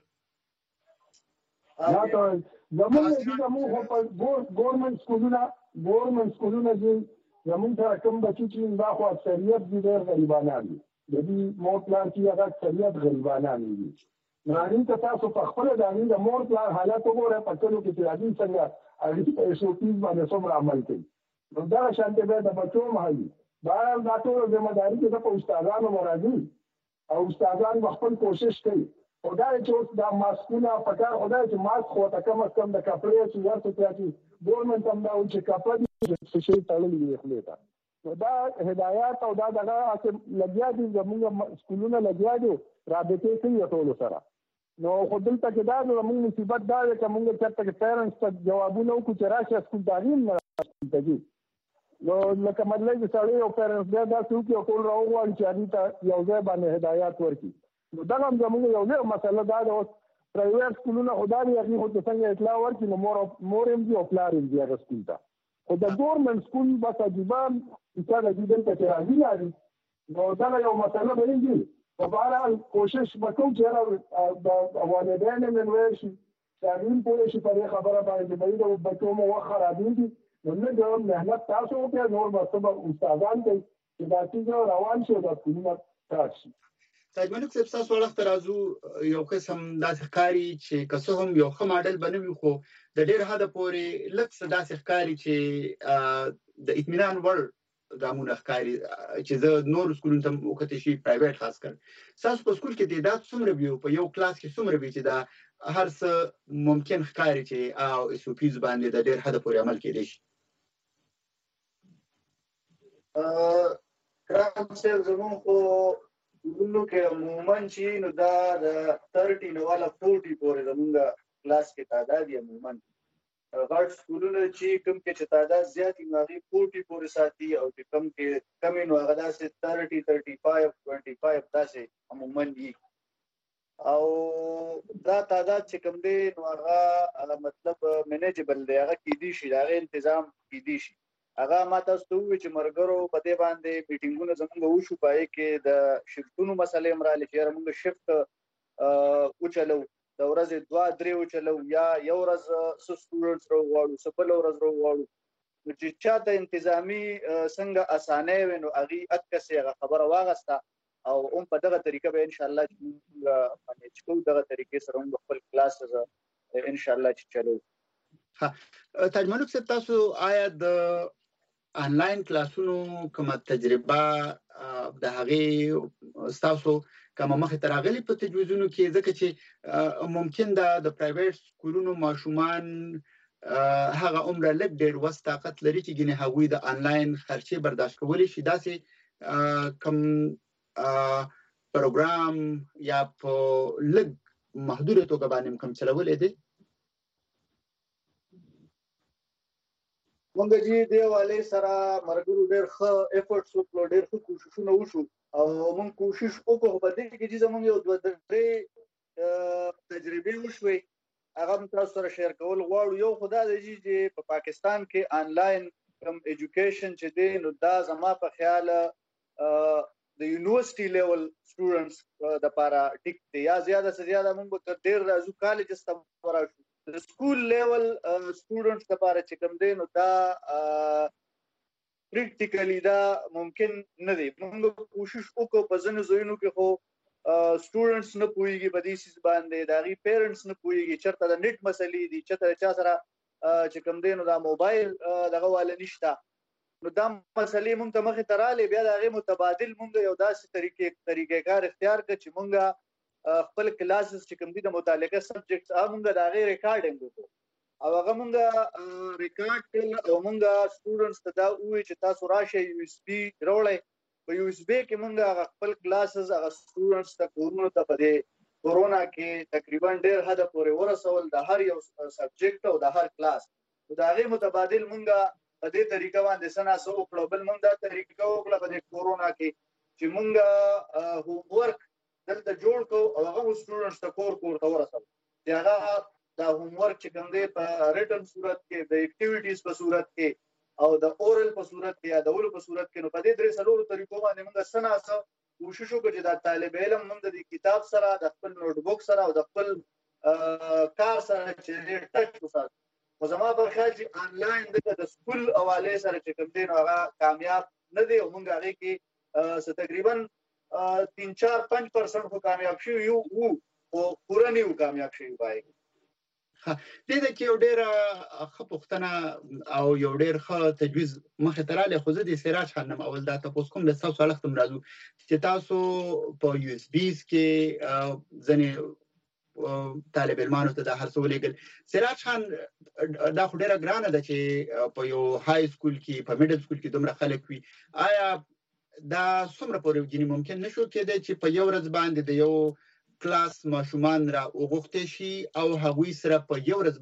زمونږ چې زمونږ خو په ګورنمنټ سکولونه ګورنمنټ سکولونه چې زمونږ سره کوم بچي چې دا خو اکثریت دي ډېر غریبانان دي د دې مور پلار چې هغه اکثریت غریبانان دي نو هغې ته تاسو په خپله د هغې د مور پلار حالت وګورئ په کلو کې چې هغوی څنګه هغې په ایس او پیز باندې څومره عمل کوي نو دغه شانتې بیا د بچو هم هوي بهرحال دا ټوله ذمهداري چې ده په استادانو به راځي او استادان به خپل کوشش کوي خو دا چې اوس دا ماسکونه پکار خو دا چې ماسک خو ته کم از کم د کپړې چې ورته کړه چې ګورنمنټ هم دا وایي چې کپړه دي څه شی تړلي وي خولې ته نو دا هدایات او دا دغه هسې لګیا دي زمونږ سکولونه لګیا دي رابطې کوي ټولو سره نو خو دلته کې دا نو زمونږ مصیبت دا دی که مونږ چېرته کې پیرنټس ته جوابونه وکړو چې راشه سکول ته هغې هم نه سکول ته ځي نو لکه مطلب چې سړی یو پیرنټس بیا داسې وکړي او ټول راوغواړي چې هغې ته یو ځای باندې هدایات ورکړي نو دا هم زموږ یو لویه مسله دا ده. اوس پرایویټ سکولونه خو دا دي هغې خو ته څنګه اطلاع ورکړي نو مور مور هم ځي او پلار هم ځي هغه سکول ته. خو د ګورنمنټ سکول بس عجیبه کیسه ده چې دلته چې راځي راځي نو دغه یو مسله به وي. په هر حال کوشش به کوم چې د والدین هم انویر شي چې هغوی هم پوه شي په دې خبره باندې چې بهی د بچو مو وخت خرابېږي نو لږ محنت تاسو وکړئ نور به څه به استادان کوي چې دا څیزه روان شي او دا سکولونه سټارټ شي. سید ملک صاحب ستاسو وړاندې راځو یو قسم داسې ښکاري چې که څه هم یو ښه ماډل به نه وي خو د ډېر حده پورې لږ څه داسې ښکاري چې د اطمینان وړ ګامونه ښکاري چې زه نورو سکولونو ته وکتلی شي پرایویټ خاص کر. ستاسو په سکول کې تعداد څومره وي او په یو کلاس کې څومره وي چې دا هر څه ممکن ښکاري چې او ایس او پیز باندې د ډېر حده پورې عمل کېدی شي؟ کرام صاحب زموږ خو سکولونو کې عموما چې نو دا د ترټي نه والا فورټي پورې زموږ کلاس کې تعداد یې عموما غټ سکولونه چې کوم کې چې تعداد زیات وي نو هغې فورټي پورې ساتي او چې کوم کې کم وي نو هغه داسې ترټي ترټي فایو ټوینټي فایو داسې عموما وي. او دا تعداد چې کوم دی نو هغه مطلب منیجبل دی، هغه کیدی شي، د هغې انتظام کیدی شي. هغه ما تاسو ته ووایي چې مرګرو په دې باندې میټینګونه زموږ وشو، په هغې کې د شفتونو مسلې هم رالې چې یاره موږ شفت وچلو، د ورځې دوه درې وچلو یا یو ورځ څه سټوډنټس راوغواړو څه بله ورځ راوغواړو. نو چې چاته انتظامي څنګه اسانۍ وي نو هغې اکسې هغه خبره واغسته او هم په دغه طریقه به انشاءالله چې موږ منیج کوو، دغه طریقې سره موږ خپل کلاس انشاءالله چې چلو. تاج ملک صاحب تاسو آیا د آنلاین کلاسونو کومه تجربه د هغې ستاسو کومه مخې ته راغلې په تجویزونو کې؟ ځکه چې ممکن دا د پرایویټ سکولونو ماشومان هغه عمره لږ ډېر وس طاقت لري چې ګینې هغوی د آنلاین خرچې برداشت کولی شي. داسې کوم پروګرام یا په لږ محدوده توګه باندې کوم چلولی دی؟ مونږ چې دې حوالې سره ملګرو ډېر ښه ایفرټس وکړو، ډېر ښه کوششونه وشو او مونږ کوشش وکړو په دې کې چې زموږ یو دوه درې تجربې وشوې، هغه هم تاسو سره شیر کول غواړو. یو خو دا دی چې په پاکستان کې آنلاین کوم ایجوکیشن چې دی نو دا زما په خیاله د یونیورسټي لیول سټوډنټس دپاره ټیک دی، یا زیاده څه زیاده مونږ به تر ډېر راځو کالجز ته راشو. د سکول لیول سټوډنټس لپاره چې کوم دی نو دا پریکټیکلی دا ممکن نه دی. موږ کوشش وکړو په ځینو ځایونو کې خو سټوډنټس نه پوهېږي په دې څیز باندې، د هغې پیرنټس نه پوهېږي، چېرته د نیټ مسلې دي، چېرته د چا سره چې کوم دی نو دا موبایل دغه واله نشته. نو دا مسلې موږ ته مخې ته رالې، بیا د هغې متبادل موږ یو داسې طریقې طریقې کار اختیار کړ چې موږ خپل کلاسز چې کوم دي د متعلقه سبجیکټس هغه موږ د هغې ریکارډینګ وکړو او هغه موږ ریکارډ کړل او موږ سټوډنټس ته دا ووایو چې تاسو راشئ یو ایس بي راوړئ. په یو ایس بي کې موږ هغه خپل کلاسز هغه سټوډنټس ته کورونو ته په دې کورونا کې تقریبا ډېر حده پورې ورسول، د هر یو سبجیکټ او د هر کلاس. نو د هغې متبادل موږ په دې طریقه باندې څه ناڅه وکړو. بل موږ دا طریقه وکړه په دې کورونا کې چې موږ هوم ورک دلته جوړ کړو او هغه سټوډنټس ته کور کور ته ورسول. چې هغه دا هوم ورک چې کوم دی په ریټن صورت کې، د اکټیویټیز په صورت کې او د اورل په صورت کې، یادولو په صورت کې، نو په دې درې څلورو طریقو باندې موږ څه ناڅه کوشش وکړو چې دا طالب علم موږ د کتاب سره، د خپل نوټ بک سره او د خپل کار سره چې ډېر ټچ وساتو. خو زما په خیال چې آنلاین دغه د سکول حوالې سره چې کوم دی نو هغه کامیاب نه دی او موږ هغې کې تقریبا تین چار پنج پرسنټ خو کامیاب شوي یو وو خو پوره نه یو کامیاب شوي په هغې کې. دې ده کې یو ډېره ښه پوښتنه او یو ډېر ښه تجویز مخې ته رالی، خو زه د سراج خان نه اول دا تپوس کوم له ستاسو اړخ ته هم راځو چې تاسو په یو ایس بیز کې ځینې طالب علمانو ته دا هر څه ولېږل. سراج خان دا خو ډېره ګرانه ده چې په یو های سکول کې، په میډل سکول کې دومره خلک وي. آیا دا څومره پورې ځینې ممکن نه شو کېدی چې په یو ورځ باندې د یو کلاس ماشومان را وغوښتی شي او هغوی سره په یو ورځ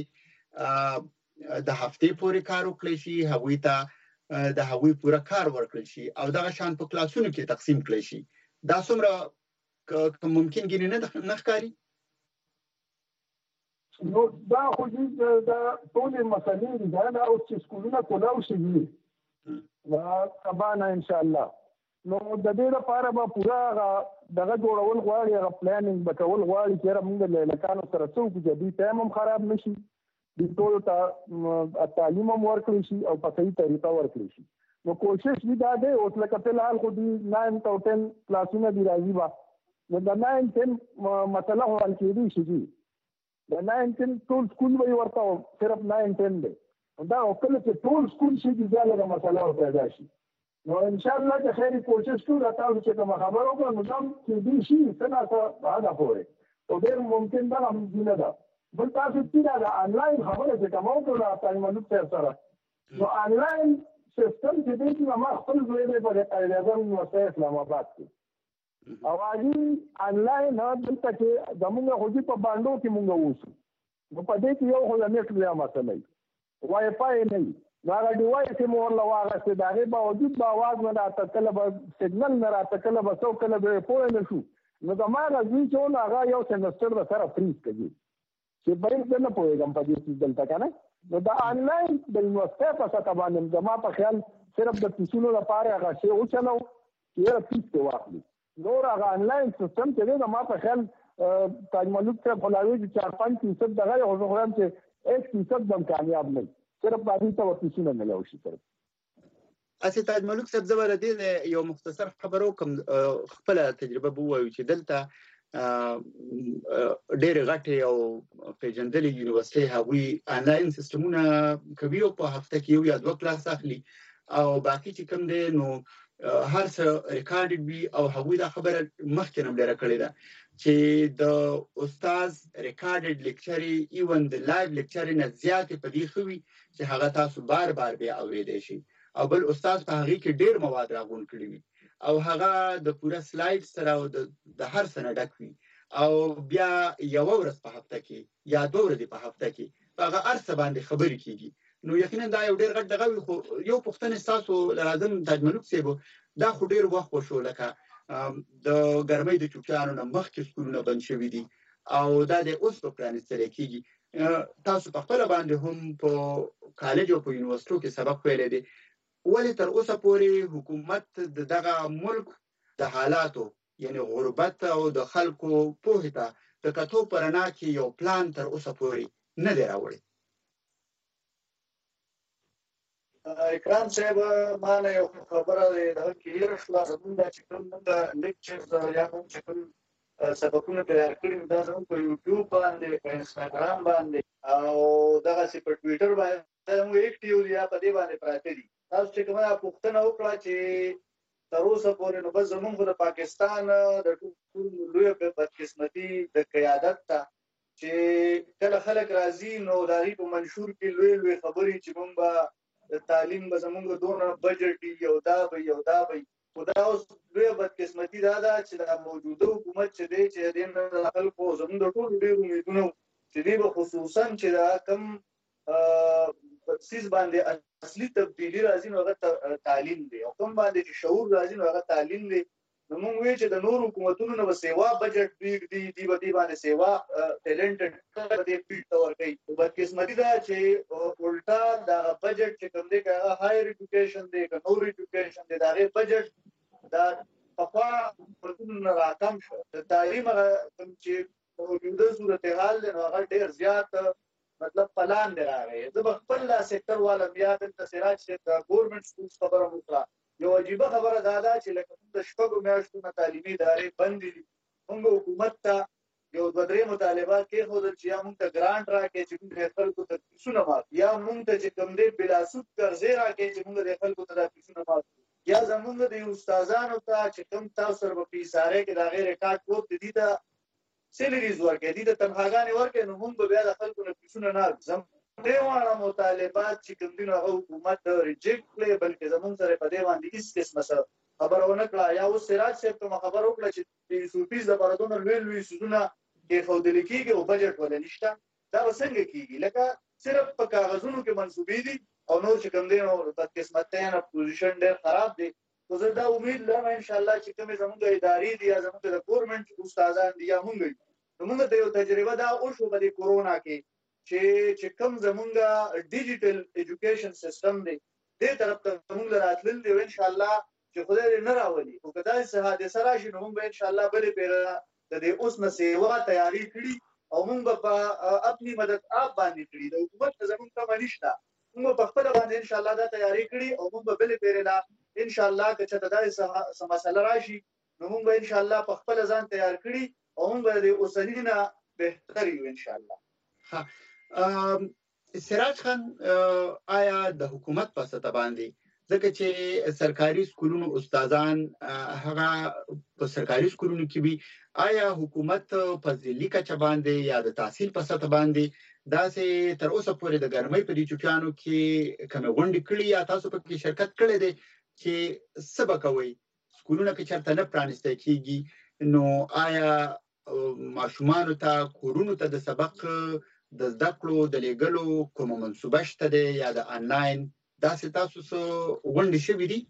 باندې د هفتې پورې کار وکړی شي، هغوی ته د هغوی پوره کار ورکړل شي او دغه شان په کلاسونو کې تقسیم کړی شي؟ دا څومره که ممکن ګینه نه نه ښکاري. نو دا خو دې دا ټولې مسلې دي دا اوس چې سکولونه کولاو شي دا سبا نه ان شاء الله نو د دې لپاره به پورا دغه جوړول غواړي هغه پلانینګ به کول غواړي چې موږ له لکانو سره څوک چې دې ټایم هم خراب نشي د ټول ته تعلیم هم ورکړي شي او په صحیح طریقه ورکړي شي. نو کوشش دې دا دی اوس لکه په الحال خو دې ناین او ټن کلاسونه دي راځي با نو د ناین ټن مسله حل کېدی شي د ناین ټن ټول سکول به ورته صرف ناین ټن دی دا کله چې ټول سکول شي د ځاله مسله پیدا شي نو ان شاء الله چې خیر کوشش کوو تاسو چې کوم خبرو کو نو هم چې دې شي څنګه څه هغه پوره او ډېر ممکن دا هم دینه ده بل تاسو چې دا انلاین خبره چې کومو ته تاسو معلومات سره نو انلاین سیستم چې دې چې ما خپل ځای په قائد اعظم یونیورسيټي اسلام آباد کې او هغه انلاین دلته کې زموږ خو دې په باندې کې مونږ ووسو نو په دې کې یو خو نه کړی مسله وای فای نه دا ډیوایس چې مور لا واغسته دا غي باوجود با आवाज نه راته کله به سیګنل نه راته کله به څو کله به پوه نه شو نو دا ما راځي چې نو هغه یو سمستر د سره فریز کوي چې بریښت نه پوهیږم په دې څه دلته کنه نو دا انلاین د یونیورسيټي په ساته باندې زما په خیال صرف د پیسونو لپاره هغه شی او چلو چې را پیسې واخلي نور هغه انلاین سیستم چې دا ما په خیال تاج ملک ته خلاوي چې چار پنځه فیصد دغه او زه هم چې ایک فیصد هم کامیاب نه صرف باندې ته پیسونه نه لوي شي صرف اسی تاج ملک صاحب زبر دې یو مختصر خبرو کوم خپل تجربه بووي چې دلته ډېر غټي او پیجندلي یونیورسيټي هغوی انلاین سیستمونه کوي او په هفته کې یو یا دوه کلاس اخلي او باقي چې کوم دی نو هر څه ریکارډډ وي او هغوی دا خبره مخکې هم ډېره کړې ده چې د استاد ریکارډډ لیکچر ایون د لایو لیکچر نه زیاتې په دې خوي چې هغه تاسو بار بار بیا اورېدئ شي او بل استاد په هغه کې ډېر مواد راغون کړی وي او هغه د پوره سلاید سره او د هر سنه ډک وي او بیا یو ورځ په هفته کې یا دوه ورځې په هفته کې هغه ارڅ باندې خبرې کیږي نو یقینا دا یو ډېر غټ دغه وي خو یو پوښتنه تاسو لازم تاج ملک صاحب دا خو ډېر وخت وشو لکه د ګرمۍ د چوکیانو نه مخکې سکولونه بند شوي دي او دا د اوس په پرانیستل کېږي تاسو په خپل باندې هم په کالج او په یونیورسيټو کې سبق ویلی دی ولې تر اوسه پورې حکومت د دغه ملک د حالاتو یعنی غربت او د خلکو پوهې ته د کتو په رڼا کې یو پلان تر اوسه پورې نه دی راوړی اکرام صاحب ما نه یو خبره ده دا کې رښتیا زموږ چې کوم د لیکچرز یا کوم چې کوم سبقونه تیار کړي دا زموږ په یوټیوب باندې په انستاګرام باندې او دغه سي په ټوئیټر باندې موږ اکټیو دي په دې باندې پراته دي تاسو چې کومه پوښتنه وکړه چې تر اوسه پورې نو بس زموږ د پاکستان د ټول لوی بدقسمتي د قیادت ته چې کله خلک راځي نو دغه په منشور کې لوی لوی خبرې چې موږ به د تعلیم به زموږ دونه بجټ یو دا به یو دا به خدا اوس لوی بدقسمتي دا ده چې د موجوده حکومت چې دی چې د خلکو زموږ د ټول ډېر امیدونه چې دی به خصوصا چې دا کم سیس باندې اصلي تبدیلی راځي نو هغه تعلیم دی او کوم باندې چې شعور راځي نو هغه تعلیم دی نو موږ وایو چې د نور حکومتونو نه به سیوا بجټ دی دی دی به دی باندې سیوا ټیلنټډ دی فیلډ ته ورکوي بدقسمتي دا چې الټا دا بجټ چې کوم دی هغه هایر ایجوکیشن دی که نور ایجوکیشن دی دا غي بجټ دا پخوا حکومتونو راکم شو د تعلیم کوم چې موجوده صورتحال دی نو هغه ډېر زیات مطلب پلان دی راغی زه به خپل لا سیکټر والا بیا دلته سراج چې د ګورنمنټ سکولز خبره وکړه یو عجیبه خبره دا ده چې لکه د شپږو میاشتو نه تعلیمي ادارې بندې دي موږ حکومت ته یو دوه درې مطالبات کېښودل چې یا موږ ته ګرانټ راکړي چې موږ د خلکو ته فیسونه معاف یا موږ ته چې کوم دی بلاسود قرضې راکړي چې موږ د خلکو ته دا فیسونه معاف یا زموږ د استادانو ته چې کوم تاسو سره په فیسارې کې د هغې ریکارډ پروت دي ته سیلریز ورکړي دي ته تنخواګانې ورکړي نو موږ به بیا د خلکو نه فیسونه نه اخلو دې واړه مطالبات چې کوم دي نو هغه حکومت ریجیکټ کړي بلکې زموږ سره په دې باندې هیڅ قسمه خبره ونه کړه یا اوس سراج صاحب ته خبر وکړه چې د یوسفیز د بردونو لوی لوی سوزونه کېښودل کېږي او بجټ ولې نشته دا به څنګه کېږي لکه صرف په کاغذونو کې منصوبې دي او نور چې کوم دی نو بدقسمتۍ نه پوزیشن ډېر خراب دی خو زه دا امید لرم ان شاء الله چې کومې زموږ ادارې دي یا زموږ د ګورنمنت استادان دي یا موږ نو موږ ته یو تجربه دا وشو په دې کورونا کې چې چې کوم زموږ ډیجیټل ایجوکیشن سیستم دی دې طرف ته موږ راتلل دی ان شاء الله چې خدای دې نه راولي او کدا څه حادثه راشي نو موږ ان شاء الله بلې پیره د دې اوس نه سیوا تیاری کړی او موږ په خپل مدد اپ باندې کړی د حکومت زموږ ته نشته موږ په خپل باندې ان شاء الله دا تیاری کړی او موږ بلې پیره ان شاء الله که چېرته دا څه مسله راشي نو موږ ان شاء الله په خپل ځان تیار کړی او موږ د اوسنی نه بهتر یو ان شاء الله. سراج خان آیا د حکومت په سطح باندې ځکه چې سرکاري سکولونو استادان هغه په سرکاري سکولونو کې وي آیا حکومت په ځلي کچه باندې یا د تحصیل په سطح باندې داسې تر اوسه پورې د ګرمۍ په دې چوټیانو کې کومې غونډې کړي یا تاسو په کې شرکت کړی دی چې څه به کوئ سکولونه که چېرته نه پرانیستی کېږي نو آیا ماشومانو ته کورونو ته د سبق د زده کړو د لیږلو کومه منصوبه شته دی یا د آنلاین داسې تاسو څه غونډې شوي دي؟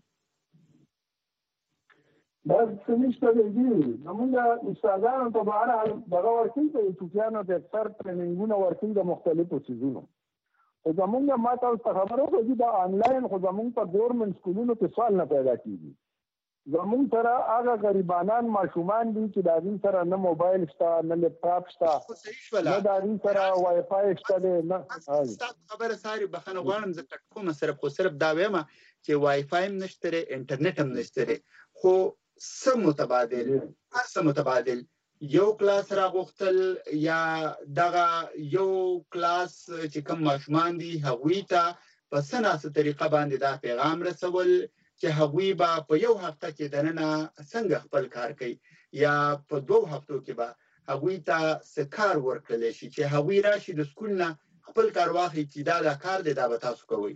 دا څه نشته دی نو موږ استادانو ته به هر دغه ورکوي د چوټیانو د اکثر ټریننګونه ورکوي د مختلفو څیزونو خو زمونږ ما تاسو ته خبره وکړه چې دا آنلاین خو زمونږ په ګورنمنټ سکولونو کې سوال نه پیدا کېږي زمونږ سره هغه غریبانان ماشومان دي چې د هغوی سره نه موبایل شته نه لیپټاپ شته نه د هغوی سره وای فای شته دی نه ستاسو خبره ساري بخښنه غواړم زه کټ کومه صرف خو صرف دا وایم چې وای فای هم نشته دی انټرنیټ هم نشته دی خو څه متبادل هر څه متبادل یو کلاس راغوښتل یا دغه یو کلاس چې کوم ماشومان دي هغوی ته په څه ناسه طریقه باندې دا پیغام رسول چې هغوی به په یو هفته کې دننه څنګه خپل کار کوي یا په دوه هفتو کې به هغوی ته څه کار ورکړلی شي چې هغوی راشي د سکول نه خپل کار واخلي چې دا دا کار دی دا به تاسو کوئ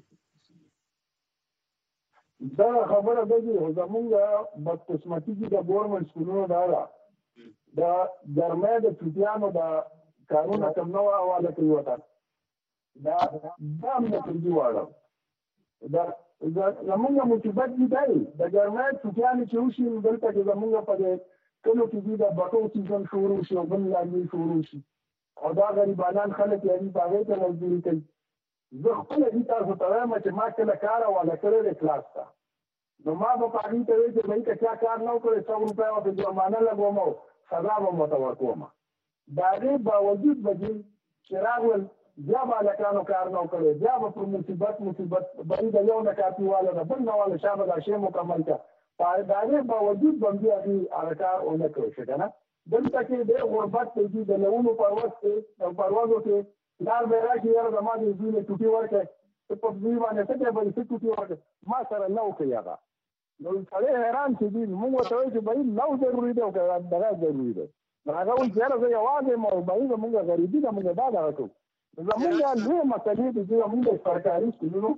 دا خبره ده چې زمونږ بدقسمتي چې د ګورنمنټ سکولونو دا ده د ګرمۍ د چوټیانو د کارونه کوم نه حواله کوي ورته دا دا هم نه کوي واړه دا زمونږ مصیبت دي دی د ګرمۍ چوټیانې چې وشي دلته کې زمونږ په دې کلو کې دي د بټو سیزن شروع شي او بل لاندې شروع شي او دا غریبانان خلک یعنې په هغې ته مزدوري کوي زه خپله دې تاسو ته وایم چې ما کله کار حواله کړی دی کلاس ته نو ما به په هغې ته وایي چې بهي که چا کار نه وکړی سو روپۍ ورته جرمانه لګوم او سزا به م ورته ورکوم د هغې باوجود به دې چې راغلل بیا به هلکانو کار نه وکړی بیا به پر مصیبت مصیبت بهي د یو نه کاپي واله ده بل نه واله شا به دا شی مکمل کړه د هغې باوجود به هم دې هغې هغه کار ونه کړی شي که نه دلته کې ډېر غربت دی د لونو پرواز کې او پروازو کې لار به راشي یاره زما د دوی نه ټوټې ورکړی ته په دوی باندې څه دی به دې څه ټوټې ورکړی ما سره نه وکړي هغه نو سړی حیران چې دي موږ ورته وایو چې بهي لو ضروري دی او که دغه ضروري دی نو هغه وایي چې یاره زه یوازې یم او بهي زمونږ غریبي ده موږ دا دغه کوو زمونږ لویې مسلې دي چې زمونږ د سرکاري سکولونو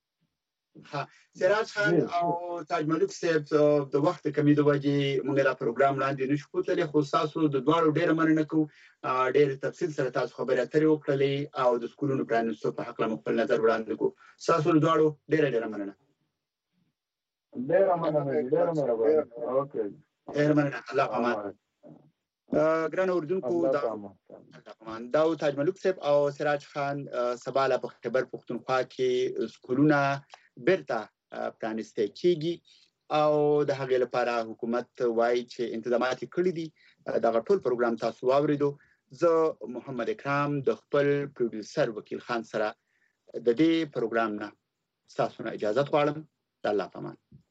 سراج خان او تاج ملک صاحب د وخت کمی د وجې موږ دا پروګرام لاندې نشو کوتلی خو ستاسو د دواړو ډېره مننه کوو ډېر تفصیل سره تاسو خبرې اترې وکړلې او د سکولونو پرانیستو په هکله مو خپل نظر وړاندې کوو ستاسو د دواړو ډېره ډېره مننه ډېره مننه ډېره مننه اوکې ډېره مننه الله امان ګران اوریدونکو دا و تاج ملک صاحب او سراج خان سبا په خیبر پښتونخوا کې سکولونه بیرته پرانیستی کېږي او د هغې لپاره حکومت وایي چې انتظامات یې کړي دي دغه ټول پروګرام تاسو واورېدو زه محمد اکرام د خپل پروډیوسر وکیل خان سره د دې پروګرام نه ستاسو نه اجازت غواړم د الله په امان